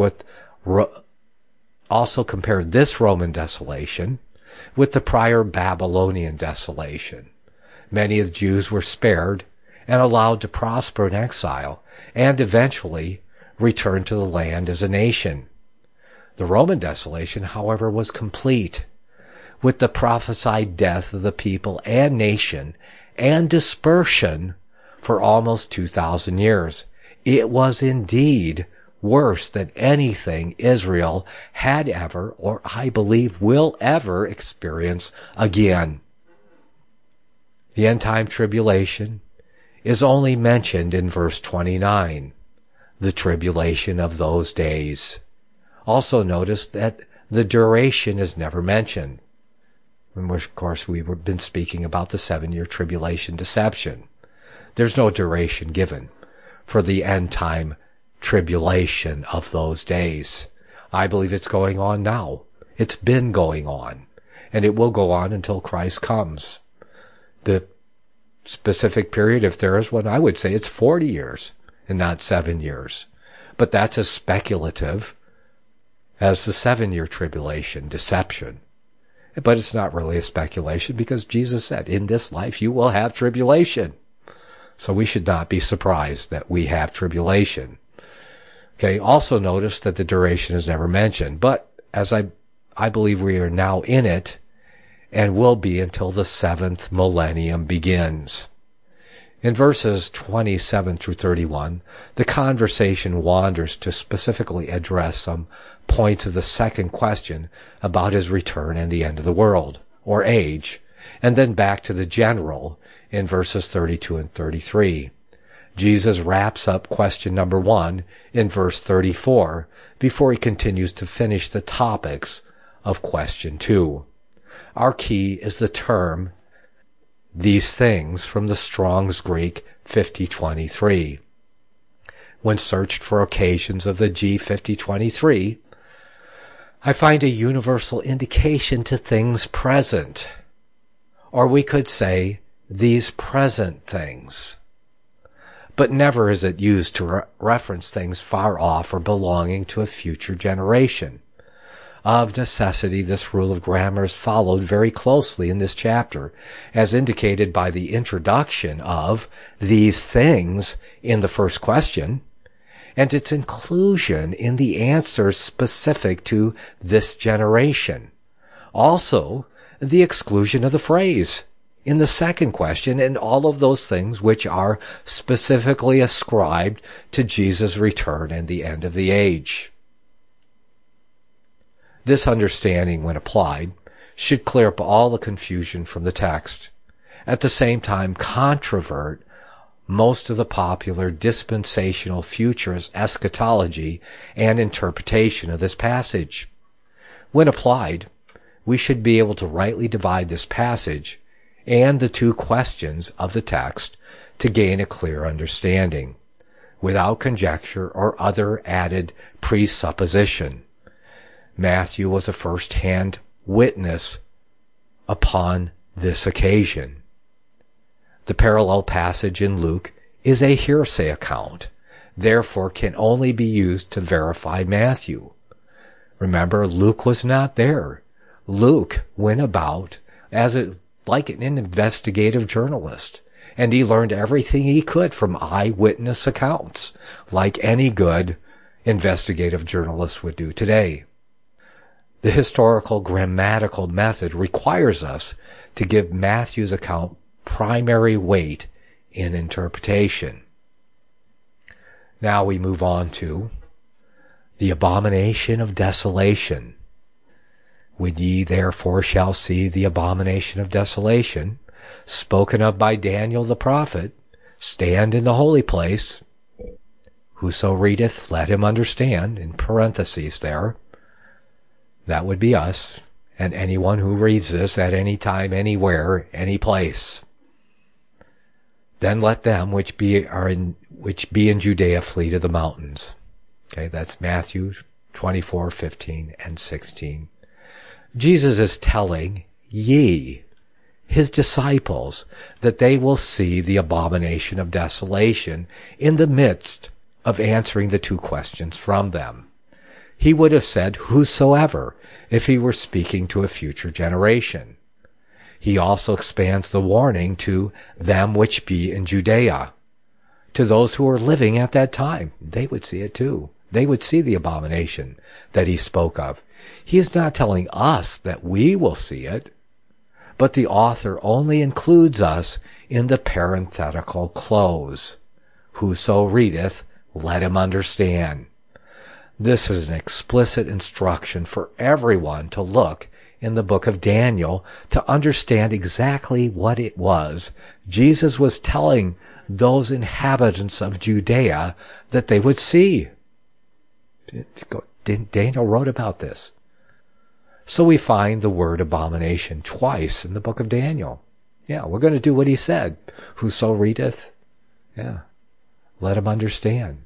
Roman desolation with the prior Babylonian desolation. Many of the Jews were spared and allowed to prosper in exile and eventually return to the land as a nation. The Roman desolation, however, was complete, with the prophesied death of the people and nation and dispersion for almost 2,000 years. It was indeed worse than anything Israel had ever, or I believe will ever, experience again. The end-time tribulation is only mentioned in verse 29, the tribulation of those days. Also notice that the duration is never mentioned. Of course, we've been speaking about the 7-year tribulation deception. There's no duration given for the end-time tribulation of those days. I believe it's going on now. It's been going on, and it will go on until Christ comes. The specific period, if there is one, I would say it's 40 years and not 7 years. But that's as speculative as the 7-year tribulation, deception. But it's not really a speculation because Jesus said, in this life you will have tribulation. So we should not be surprised that we have tribulation. Okay, also notice that the duration is never mentioned, but as I believe we are now in it and will be until the 7th millennium begins. In verses 27 through 31, the conversation wanders to specifically address some points of the second question about his return and the end of the world, or age, and then back to the general in verses 32 and 33. Jesus wraps up question number 1 in verse 34 before he continues to finish the topics of question 2. Our key is the term "these things" from the Strong's Greek 5023. When searched for occasions of the G5023, I find a universal indication to things present, or we could say these present things. But never is it used to reference things far off or belonging to a future generation. Of necessity, this rule of grammar is followed very closely in this chapter, as indicated by the introduction of "these things" in the first question, and its inclusion in the answers specific to this generation. Also, the exclusion of the phrase in the second question and all of those things which are specifically ascribed to Jesus' return and the end of the age. This understanding, when applied, should clear up all the confusion from the text. At the same time, controvert most of the popular dispensational futurist eschatology and interpretation of this passage. When applied, we should be able to rightly divide this passage and the two questions of the text to gain a clear understanding, without conjecture or other added presupposition. Matthew was a first-hand witness upon this occasion. The parallel passage in Luke is a hearsay account, therefore can only be used to verify Matthew. Remember, Luke was not there. Luke went about like an investigative journalist, and he learned everything he could from eyewitness accounts, like any good investigative journalist would do today. The historical grammatical method requires us to give Matthew's account primary weight in interpretation. Now we move on to the abomination of desolation. When ye therefore shall see the abomination of desolation, spoken of by Daniel the prophet, stand in the holy place. Whoso readeth, let him understand, in parentheses there. That would be us, and anyone who reads this at any time, anywhere, any place. Then let them which be in Judea flee to the mountains. Okay, that's Matthew 24:15 and 16. Jesus is telling ye, his disciples, that they will see the abomination of desolation in the midst of answering the two questions from them. He would have said whosoever if he were speaking to a future generation. He also expands the warning to them which be in Judea. To those who are living at that time, they would see it too. They would see the abomination that he spoke of. He is not telling us that we will see it, but the author only includes us in the parenthetical close. Whoso readeth, let him understand. This is an explicit instruction for everyone to look in the book of Daniel to understand exactly what it was Jesus was telling those inhabitants of Judea that they would see. Daniel wrote about this. So we find the word abomination twice in the book of Daniel. Yeah, we're going to do what he said. Whoso readeth, let him understand.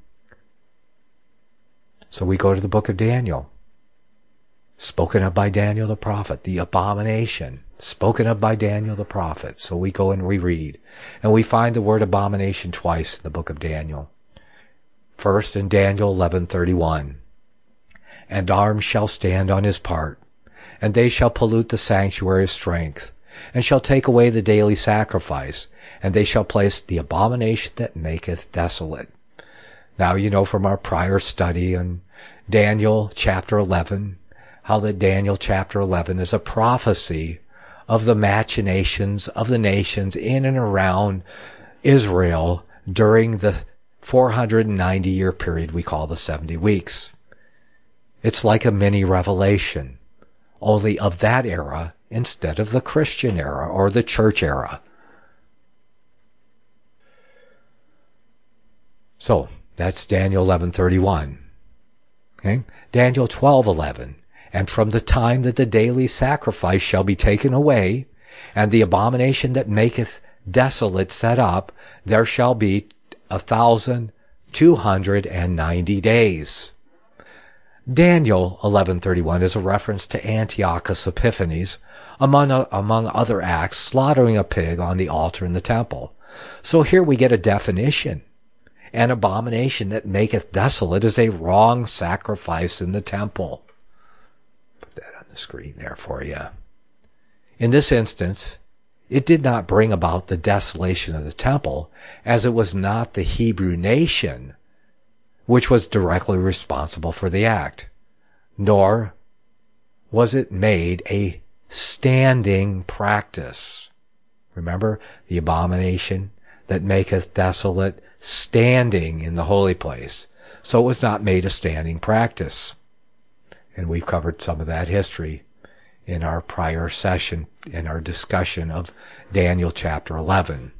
So we go to the book of Daniel. Spoken of by Daniel the prophet, the abomination. Spoken of by Daniel the prophet. So we go and we read. And we find the word abomination twice in the book of Daniel. First in Daniel 11:31. And arms shall stand on his part, and they shall pollute the sanctuary of strength, and shall take away the daily sacrifice, and they shall place the abomination that maketh desolate. Now you know from our prior study on Daniel chapter 11, how that Daniel chapter 11 is a prophecy of the machinations of the nations in and around Israel during the 490-year period we call the 70 weeks. It's like a mini revelation, only of that era instead of the Christian era or the church era. So, that's Daniel 11:31. Okay? Daniel 12:11. And from the time that the daily sacrifice shall be taken away, and the abomination that maketh desolate set up, there shall be 1,290 days. Daniel 11:31 is a reference to Antiochus Epiphanes, among other acts, slaughtering a pig on the altar in the temple. So here we get a definition. An abomination that maketh desolate is a wrong sacrifice in the temple. Put that on the screen there for you. In this instance, it did not bring about the desolation of the temple, as it was not the Hebrew nation which was directly responsible for the act, nor was it made a standing practice. Remember, the abomination that maketh desolate, standing in the holy place. So it was not made a standing practice. And we've covered some of that history in our prior session, in our discussion of Daniel chapter 11.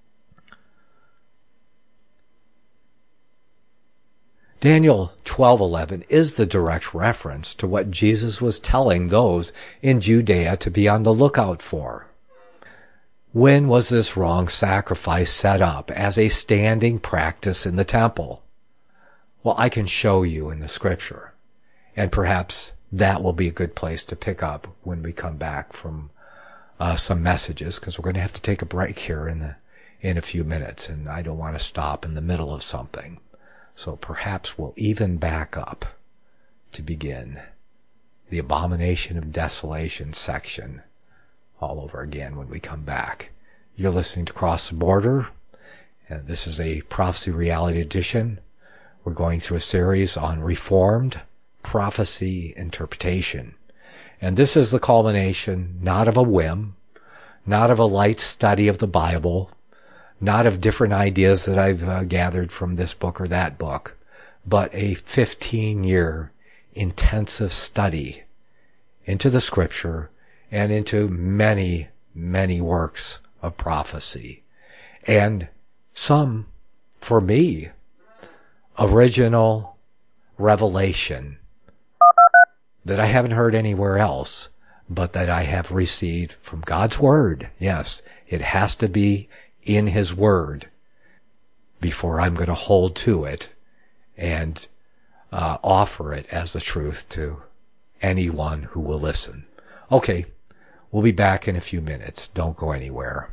Daniel 12:11 is the direct reference to what Jesus was telling those in Judea to be on the lookout for. When was this wrong sacrifice set up as a standing practice in the temple? Well, I can show you in the scripture, and perhaps that will be a good place to pick up when we come back from some messages, because we're going to have to take a break here in a few minutes, and I don't want to stop in the middle of something. So perhaps we'll even back up to begin the abomination of desolation section all over again when we come back. You're listening to Cross the Border, and this is a Prophecy Reality Edition. We're going through a series on Reformed Prophecy Interpretation. And this is the culmination not of a whim, not of a light study of the Bible, not of different ideas that I've gathered from this book or that book, but a 15-year intensive study into the Scripture and into many, many works of prophecy. And some, for me, original revelation that I haven't heard anywhere else, but that I have received from God's Word. Yes, it has to be in His Word before I'm going to hold to it and offer it as the truth to anyone who will listen. Okay, we'll be back in a few minutes. Don't go anywhere.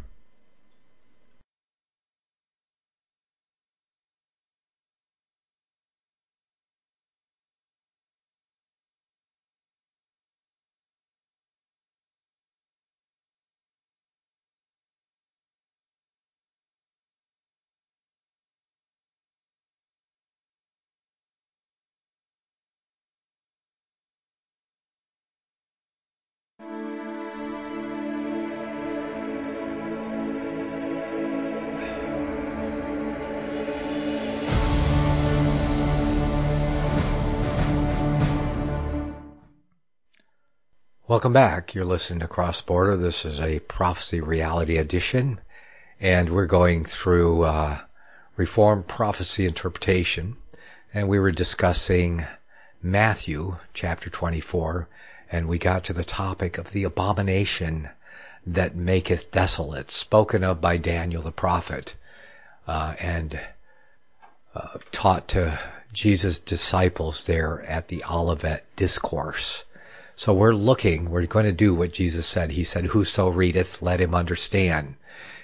Welcome back. You're listening to Cross Border. This is a Prophecy Reality Edition, and we're going through Reformed Prophecy Interpretation, and we were discussing Matthew chapter 24, and we got to the topic of the abomination that maketh desolate, spoken of by Daniel the prophet, and taught to Jesus' disciples there at the Olivet Discourse. So we're going to do what Jesus said. He said, whoso readeth, let him understand.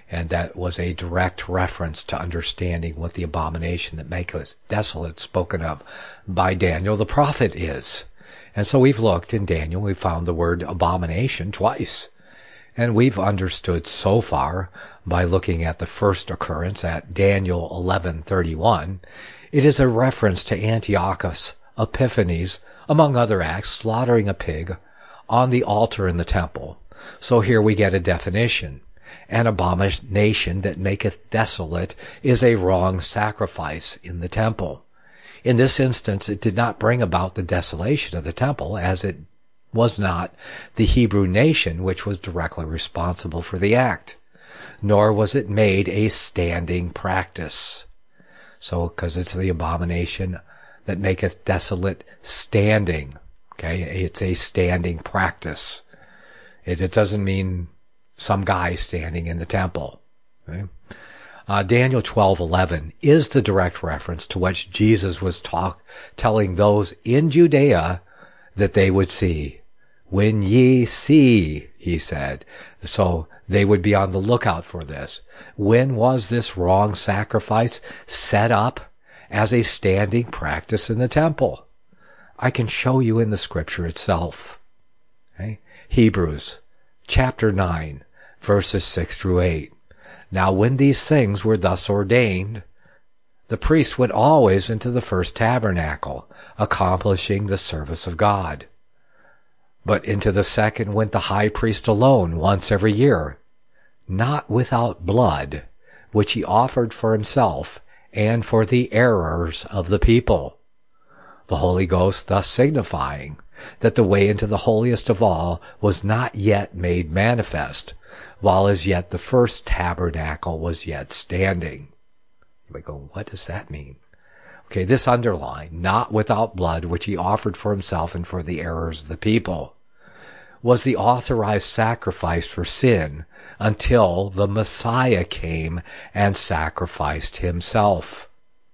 And that was a direct reference to understanding what the abomination that makes us desolate spoken of by Daniel the prophet is. And so we've looked in Daniel, we found the word abomination twice. And we've understood so far, by looking at the first occurrence at Daniel 11:31, it is a reference to Antiochus Epiphanes, among other acts, slaughtering a pig on the altar in the temple. So here we get a definition. An abomination that maketh desolate is a wrong sacrifice in the temple. In this instance, it did not bring about the desolation of the temple, as it was not the Hebrew nation which was directly responsible for the act, nor was it made a standing practice. So, because it's the abomination that maketh desolate standing, okay, it's a standing practice. It doesn't mean some guy standing in the temple. Okay? Daniel 12:11 is the direct reference to what Jesus was telling those in Judea that they would see. When ye see, he said. So they would be on the lookout for this. When was this wrong sacrifice set up as a standing practice in the temple? I can show you in the scripture itself. Okay? Hebrews chapter 9, verses 6 through 8. Now when these things were thus ordained, the priest went always into the first tabernacle, accomplishing the service of God. But into the second went the high priest alone once every year, not without blood, which he offered for himself and for the errors of the people. The Holy Ghost thus signifying that the way into the holiest of all was not yet made manifest, while as yet the first tabernacle was yet standing. We go, what does that mean? Okay, this underline, not without blood, which he offered for himself and for the errors of the people, was the authorized sacrifice for sin until the Messiah came and sacrificed himself.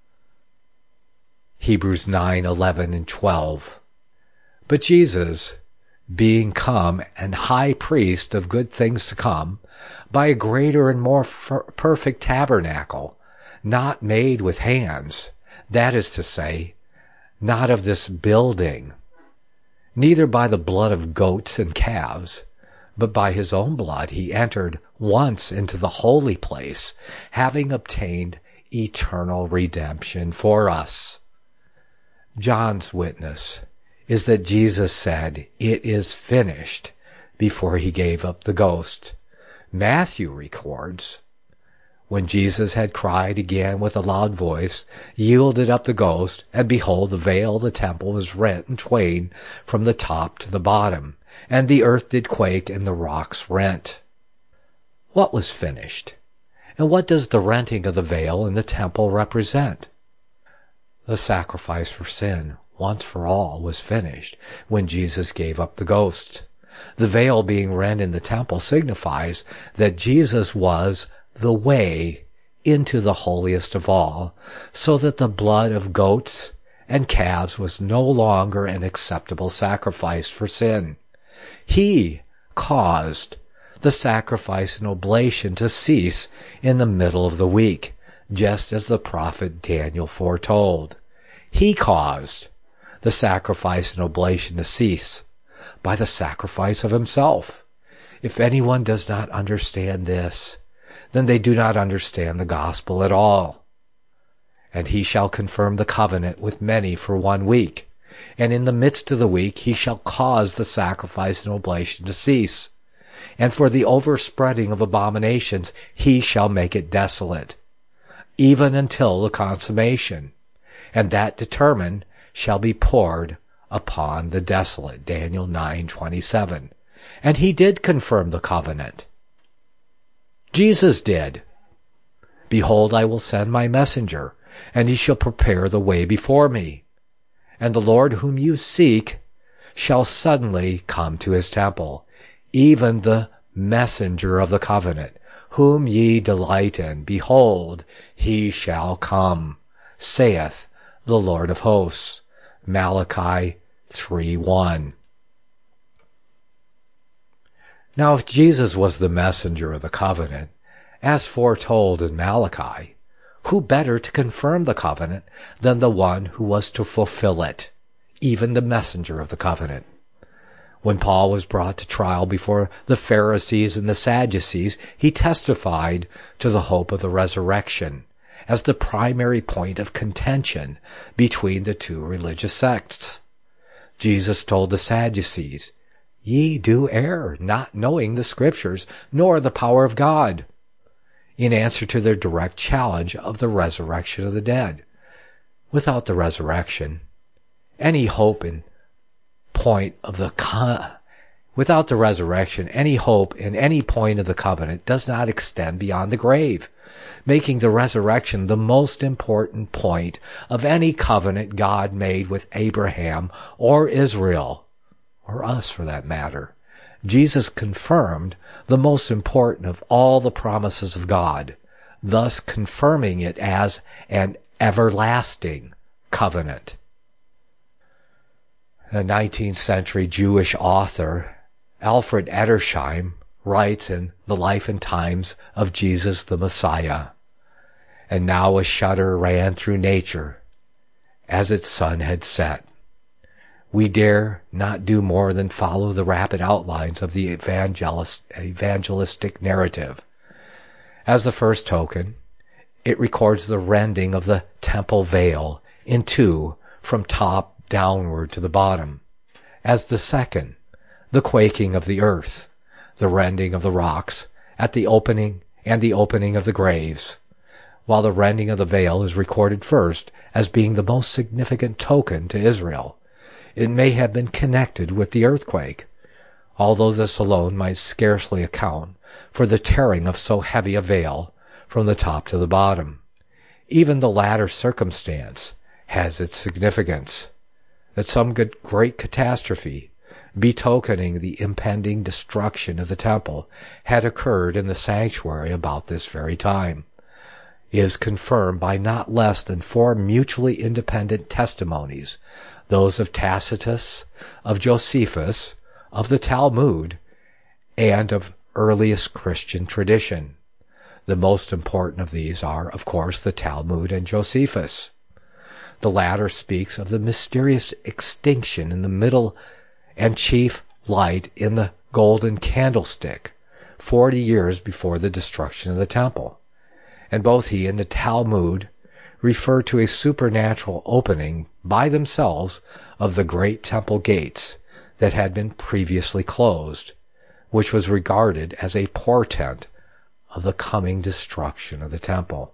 Hebrews 9:11 and 12. But Jesus, being come and high priest of good things to come, by a greater and more perfect tabernacle, not made with hands, that is to say, not of this building, neither by the blood of goats and calves, but by his own blood he entered once into the holy place, having obtained eternal redemption for us. John's witness is that Jesus said, "It is finished," before he gave up the ghost. Matthew records, when Jesus had cried again with a loud voice, yielded up the ghost, and behold, the veil of the temple was rent in twain from the top to the bottom, and the earth did quake, and the rocks rent. What was finished? And what does the renting of the veil in the temple represent? The sacrifice for sin, once for all, was finished when Jesus gave up the ghost. The veil being rent in the temple signifies that Jesus was the way into the holiest of all, so that the blood of goats and calves was no longer an acceptable sacrifice for sin. He caused the sacrifice and oblation to cease in the middle of the week, just as the prophet Daniel foretold. He caused the sacrifice and oblation to cease by the sacrifice of himself. If anyone does not understand this, then they do not understand the gospel at all. And he shall confirm the covenant with many for 1 week, and in the midst of the week he shall cause the sacrifice and oblation to cease. And for the overspreading of abominations he shall make it desolate, even until the consummation. And that determined shall be poured upon the desolate. Daniel 9:27. And he did confirm the covenant. Jesus did. Behold, I will send my messenger, and he shall prepare the way before me. And the Lord whom you seek shall suddenly come to his temple, even the messenger of the covenant, whom ye delight in. Behold, he shall come, saith the Lord of hosts. Malachi 3:1. Now if Jesus was the messenger of the covenant, as foretold in Malachi, who better to confirm the covenant than the one who was to fulfill it, even the messenger of the covenant? When Paul was brought to trial before the Pharisees and the Sadducees, he testified to the hope of the resurrection as the primary point of contention between the two religious sects. Jesus told the Sadducees, "Ye do err, not knowing the Scriptures, nor the power of God," in answer to their direct challenge of the resurrection of the dead. Without the resurrection, any hope in Without the resurrection, any hope in any point of the covenant does not extend beyond the grave, making the resurrection the most important point of any covenant God made with Abraham or Israel, or us for that matter. Jesus confirmed the most important of all the promises of God, thus confirming it as an everlasting covenant. A 19th century Jewish author, Alfred Edersheim, writes in The Life and Times of Jesus the Messiah, "And now a shudder ran through nature as its sun had set. We dare not do more than follow the rapid outlines of the evangelistic narrative. As the first token, it records the rending of the temple veil in two from top downward to the bottom. As the second, the quaking of the earth, the rending of the rocks at the opening and the opening of the graves, while the rending of the veil is recorded first as being the most significant token to Israel. It may have been connected with the earthquake, although this alone might scarcely account for the tearing of so heavy a veil from the top to the bottom. Even the latter circumstance has its significance, that some great catastrophe, betokening the impending destruction of the temple, had occurred in the sanctuary about this very time, is confirmed by not less than 4 mutually independent testimonies, those of Tacitus, of Josephus, of the Talmud, and of earliest Christian tradition. The most important of these are, of course, the Talmud and Josephus. The latter speaks of the mysterious extinction in the middle and chief light in the golden candlestick 40 years before the destruction of the temple, and both he and the Talmud refer to a supernatural opening by themselves of the great temple gates that had been previously closed, which was regarded as a portent of the coming destruction of the temple.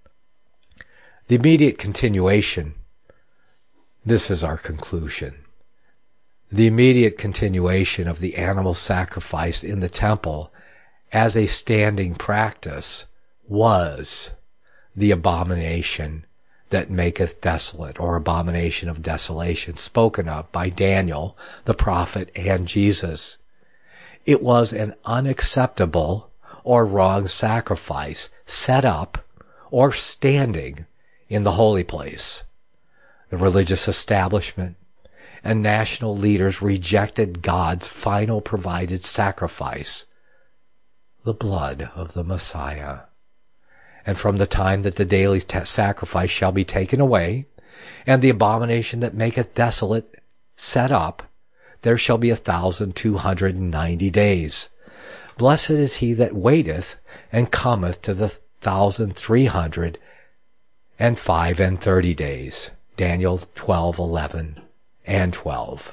The immediate continuation, this is our conclusion. The immediate continuation of the animal sacrifice in the temple as a standing practice was the abomination that maketh desolate, or abomination of desolation, spoken of by Daniel, the prophet, and Jesus. It was an unacceptable or wrong sacrifice set up or standing in the holy place. The religious establishment and national leaders rejected God's final provided sacrifice, the blood of the Messiah. And from the time that the daily sacrifice shall be taken away, and the abomination that maketh desolate set up, there shall be 1,290 days. Blessed is he that waiteth and cometh to the 1,335 days. Daniel 12:11 and 12.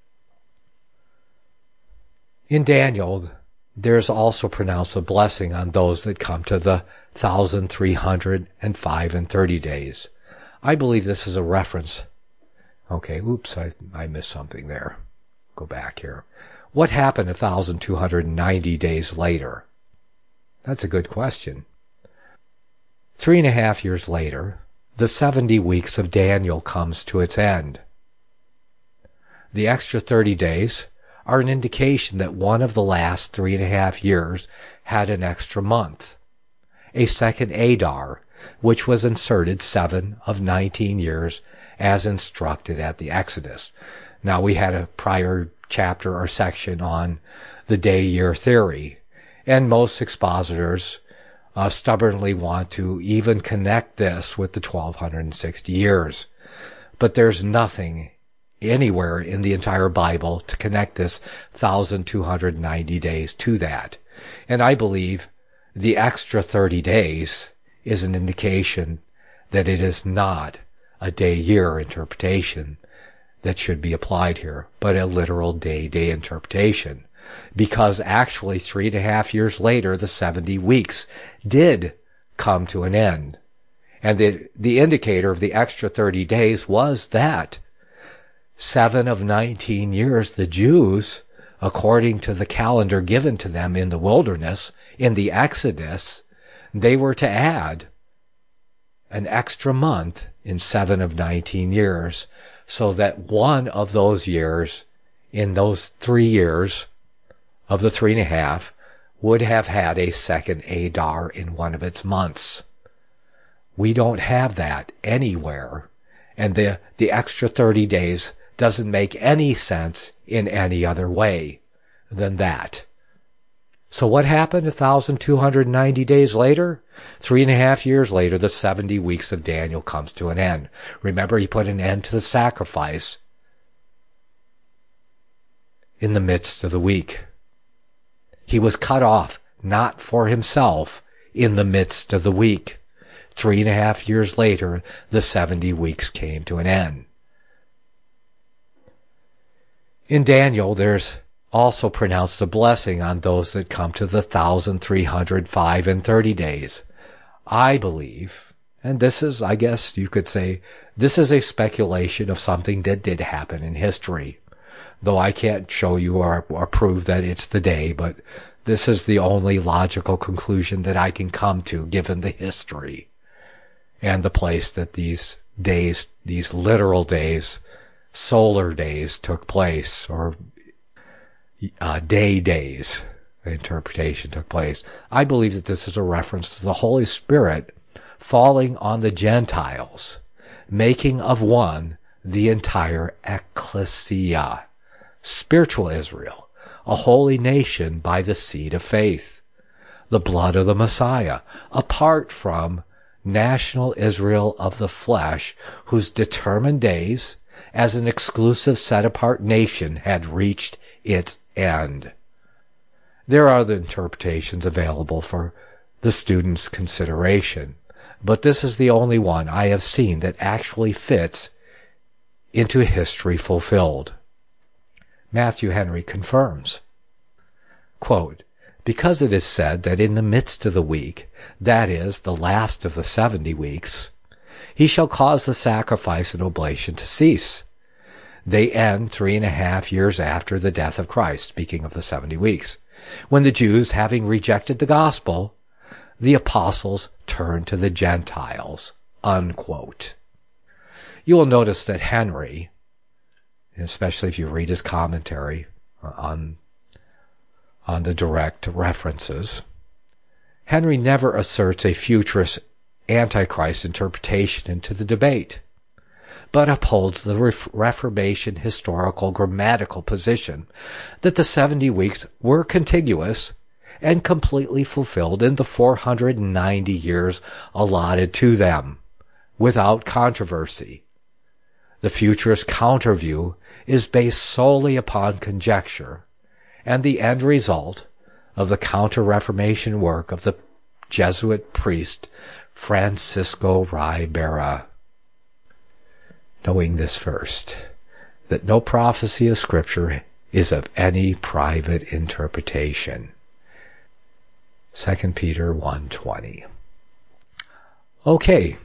In Daniel, there is also pronounced a blessing on those that come to the 1,335 days. I believe this is a reference. Okay, oops, I missed something there. Go back here. What happened 1,290 days later? That's a good question. 3.5 years later, the 70 weeks of Daniel comes to its end. The extra 30 days are an indication that one of the last 3.5 years had an extra month, a second Adar, which was inserted 7 of 19 years as instructed at the Exodus. Now, we had a prior chapter or section on the day-year theory, and most expositors stubbornly want to even connect this with the 1260 years. But there's nothing anywhere in the entire Bible to connect this 1,290 days to that. And I believe the extra 30 days is an indication that it is not a day-year interpretation that should be applied here, but a literal day-day interpretation. Because actually 3.5 years later, the 70 weeks did come to an end. And the indicator of the extra 30 days was that 7 of 19 years, the Jews, according to the calendar given to them in the wilderness, in the Exodus, they were to add an extra month in 7 of 19 years, so that one of those years, in those 3 years of the 3.5, would have had a second Adar in one of its months. We don't have that anywhere, and the extra 30 days doesn't make any sense in any other way than that. So what happened 1,290 days later? 3.5 years later, the 70 weeks of Daniel comes to an end. Remember, he put an end to the sacrifice in the midst of the week. He was cut off, not for himself, in the midst of the week. 3.5 years later, the 70 weeks came to an end. In Daniel, there's also pronounced a blessing on those that come to the 1,305 and 30 days. I believe, and this is, I guess you could say, this is a speculation of something that did happen in history. Though I can't show you or prove that it's the day, but this is the only logical conclusion that I can come to given the history and the place that these days, these literal days, solar days took place, or days interpretation took place. I believe that this is a reference to the Holy Spirit falling on the Gentiles, making of one the entire ecclesia, spiritual Israel, a holy nation by the seed of faith, the blood of the Messiah, apart from national Israel of the flesh, whose determined days as an exclusive set-apart nation had reached its end. There are other interpretations available for the student's consideration, but this is the only one I have seen that actually fits into history fulfilled. Matthew Henry confirms, quote, "Because it is said that in the midst of the week, that is, the last of the 70 weeks, he shall cause the sacrifice and oblation to cease. They end 3.5 years after the death of Christ," speaking of the 70 weeks, "when the Jews, having rejected the gospel, the apostles turned to the Gentiles," unquote. You will notice that Henry, especially if you read his commentary on the direct references, Henry never asserts a futurist Antichrist interpretation into the debate, but upholds the Reformation historical grammatical position that the 70 weeks were contiguous and completely fulfilled in the 490 years allotted to them, without controversy. The futurist counterview is based solely upon conjecture, and the end result of the counter-Reformation work of the Jesuit priest Francisco Ribera. Knowing this first, that no prophecy of Scripture is of any private interpretation. 2 Peter 1:20. Okay.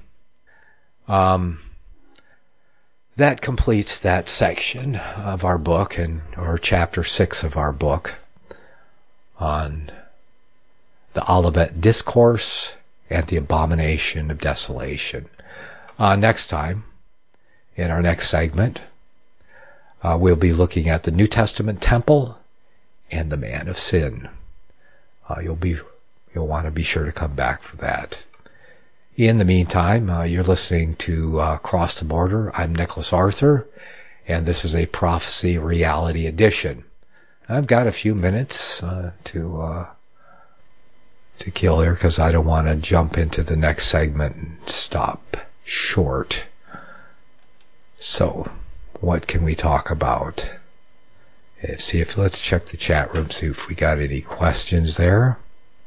That completes that section of our book, or chapter 6 of our book, on the Olivet Discourse and the Abomination of Desolation. Next time, in our next segment, we'll be looking at the New Testament temple and the man of sin. You'll want to be sure to come back for that. In the meantime, you're listening to Cross the Border. I'm Nicholas Arthur, and this is a Prophecy Reality Edition. I've got a few minutes to to kill here because I don't want to jump into the next segment and stop short. So, what can we talk about? Let's check the chat room, see if we got any questions there.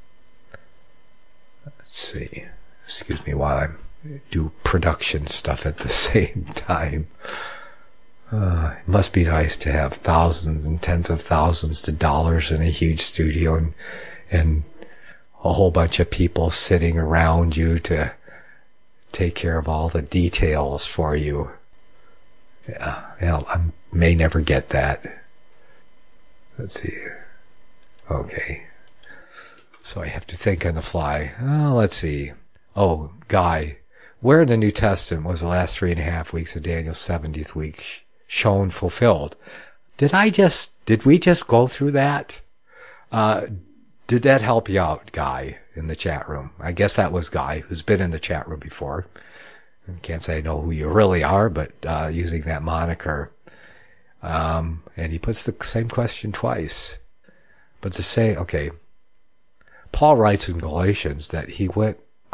Let's see. Excuse me while I do production stuff at the same time. It must be nice to have thousands and tens of thousands of dollars in a huge studio and a whole bunch of people sitting around you to take care of all the details for you. Yeah, I may never get that. Let's see. Okay. So I have to think on the fly. Let's see. Oh, Guy, where in the New Testament was the last 3.5 weeks of Daniel's 70th week shown fulfilled? Did we just go through that? Did that help you out, Guy, in the chat room? I guess that was Guy, who's been in the chat room before. I can't say I know who you really are, but using that moniker. And he puts the same question twice. But to say, okay, Paul writes in Galatians that he went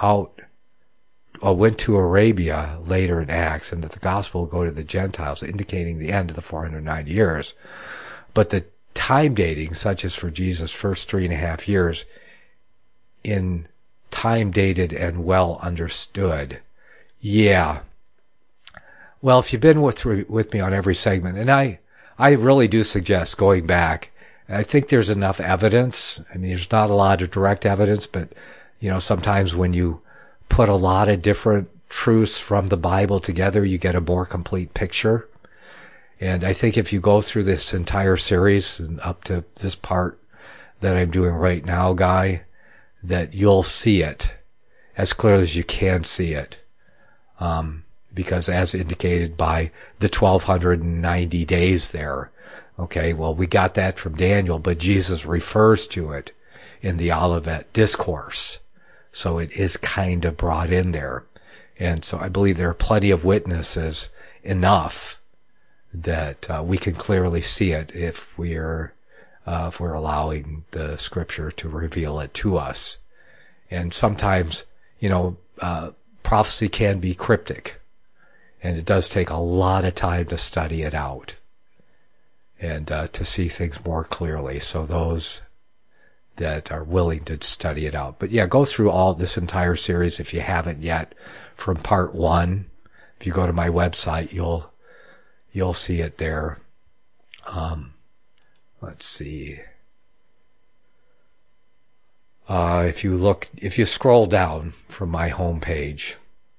to Arabia later in Acts, and that the gospel will go to the Gentiles, indicating the end of the 490 years. But the time dating, such as for Jesus' first 3.5 years, in time dated and well understood. Yeah. Well, if you've been with me on every segment, and I really do suggest going back. I think there's enough evidence. I mean, there's not a lot of direct evidence, but, sometimes when you put a lot of different truths from the Bible together, you get a more complete picture. And I think if you go through this entire series and up to this part that I'm doing right now, Guy, that you'll see it as clearly as you can see it. Because as indicated by the 1290 days there, okay, well, we got that from Daniel, but Jesus refers to it in the Olivet Discourse. So it is kind of brought in there. And so I believe there are plenty of witnesses enough that we can clearly see it if we're allowing the Scripture to reveal it to us. And sometimes, prophecy can be cryptic, and it does take a lot of time to study it out and to see things more clearly. So those that are willing to study it out. But yeah, go through all this entire series if you haven't yet, from part 1. If you go to my website, you'll see it there. Let's see. If you scroll down from my homepage,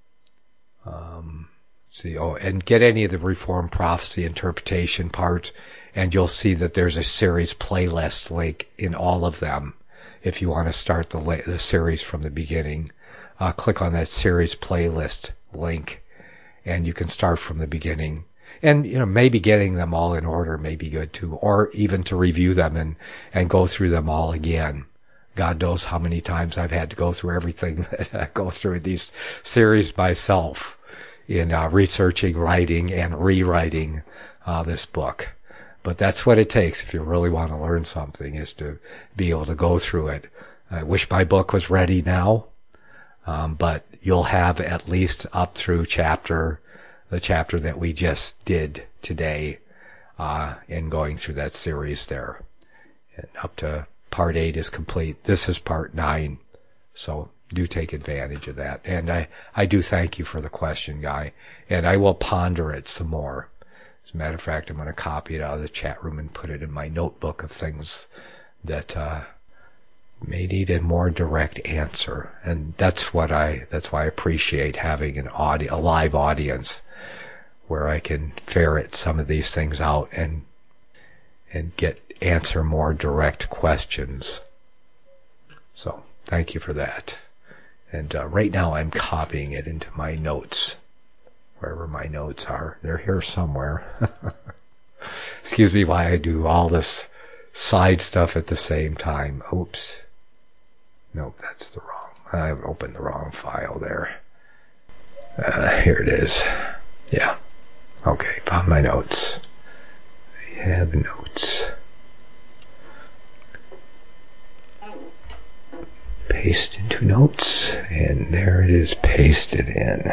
and get any of the Reformed Prophecy interpretation parts, and you'll see that there's a series playlist link in all of them. If you want to start the series from the beginning, click on that series playlist link, and you can start from the beginning. And, maybe getting them all in order may be good too, or even to review them and go through them all again. God knows how many times I've had to go through everything that I go through these series myself in researching, writing, and rewriting this book. But that's what it takes if you really want to learn something, is to be able to go through it. I wish my book was ready now, but you'll have at least up through the chapter that we just did today in going through that series there. And up to part 8 is complete. This is part 9, so do take advantage of that. And I do thank you for the question, Guy, and I will ponder it some more. As a matter of fact, I'm going to copy it out of the chat room and put it in my notebook of things that may need a more direct answer. And that's why I appreciate having a live audience where I can ferret some of these things out and answer more direct questions. So thank you for that. And right now I'm copying it into my notes. Wherever my notes are. They're here somewhere. Excuse me while I do all this side stuff at the same time. Oops. Nope, that's the wrong. I've opened the wrong file there. Here it is. Yeah. Okay, found my notes. I have notes. paste into notes, and there it is pasted in.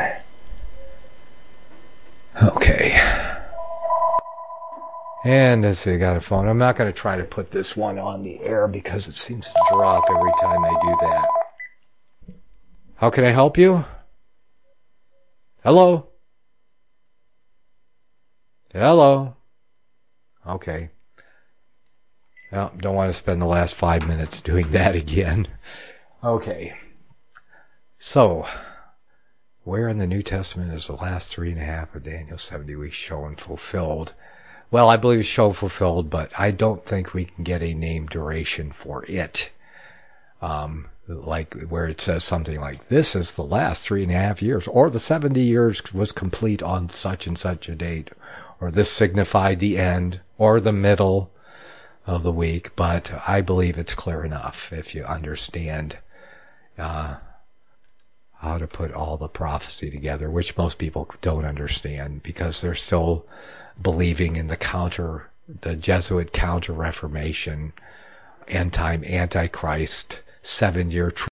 Okay. And as I got a phone, I'm not going to try to put this one on the air because it seems to drop every time I do that. How can I help you? Hello? Hello? Okay. Well, don't want to spend the last 5 minutes doing that again. Okay. So, where in the New Testament is the last 3.5 of Daniel's 70 weeks shown fulfilled? Well, I believe it's shown fulfilled, but I don't think we can get a named duration for it. Like where it says something like, this is the last 3.5 years, or the 70 years was complete on such and such a date, or this signified the end, or the middle of the week. But I believe it's clear enough if you understand how to put all the prophecy together, which most people don't understand because they're still believing in the Jesuit counter-reformation, end-time antichrist, 7-year truth.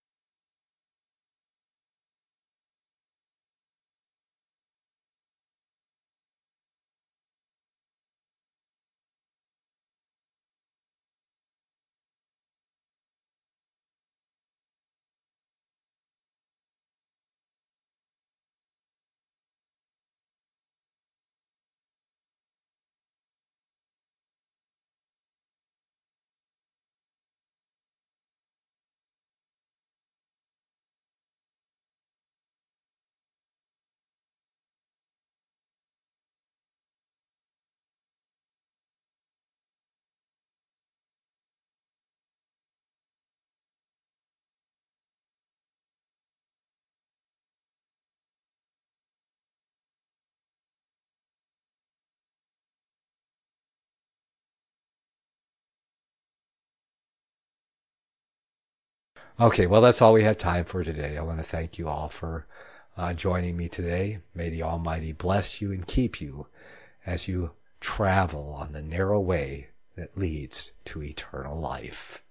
Okay, well, that's all we have time for today. I want to thank you all for joining me today. May the Almighty bless you and keep you as you travel on the narrow way that leads to eternal life.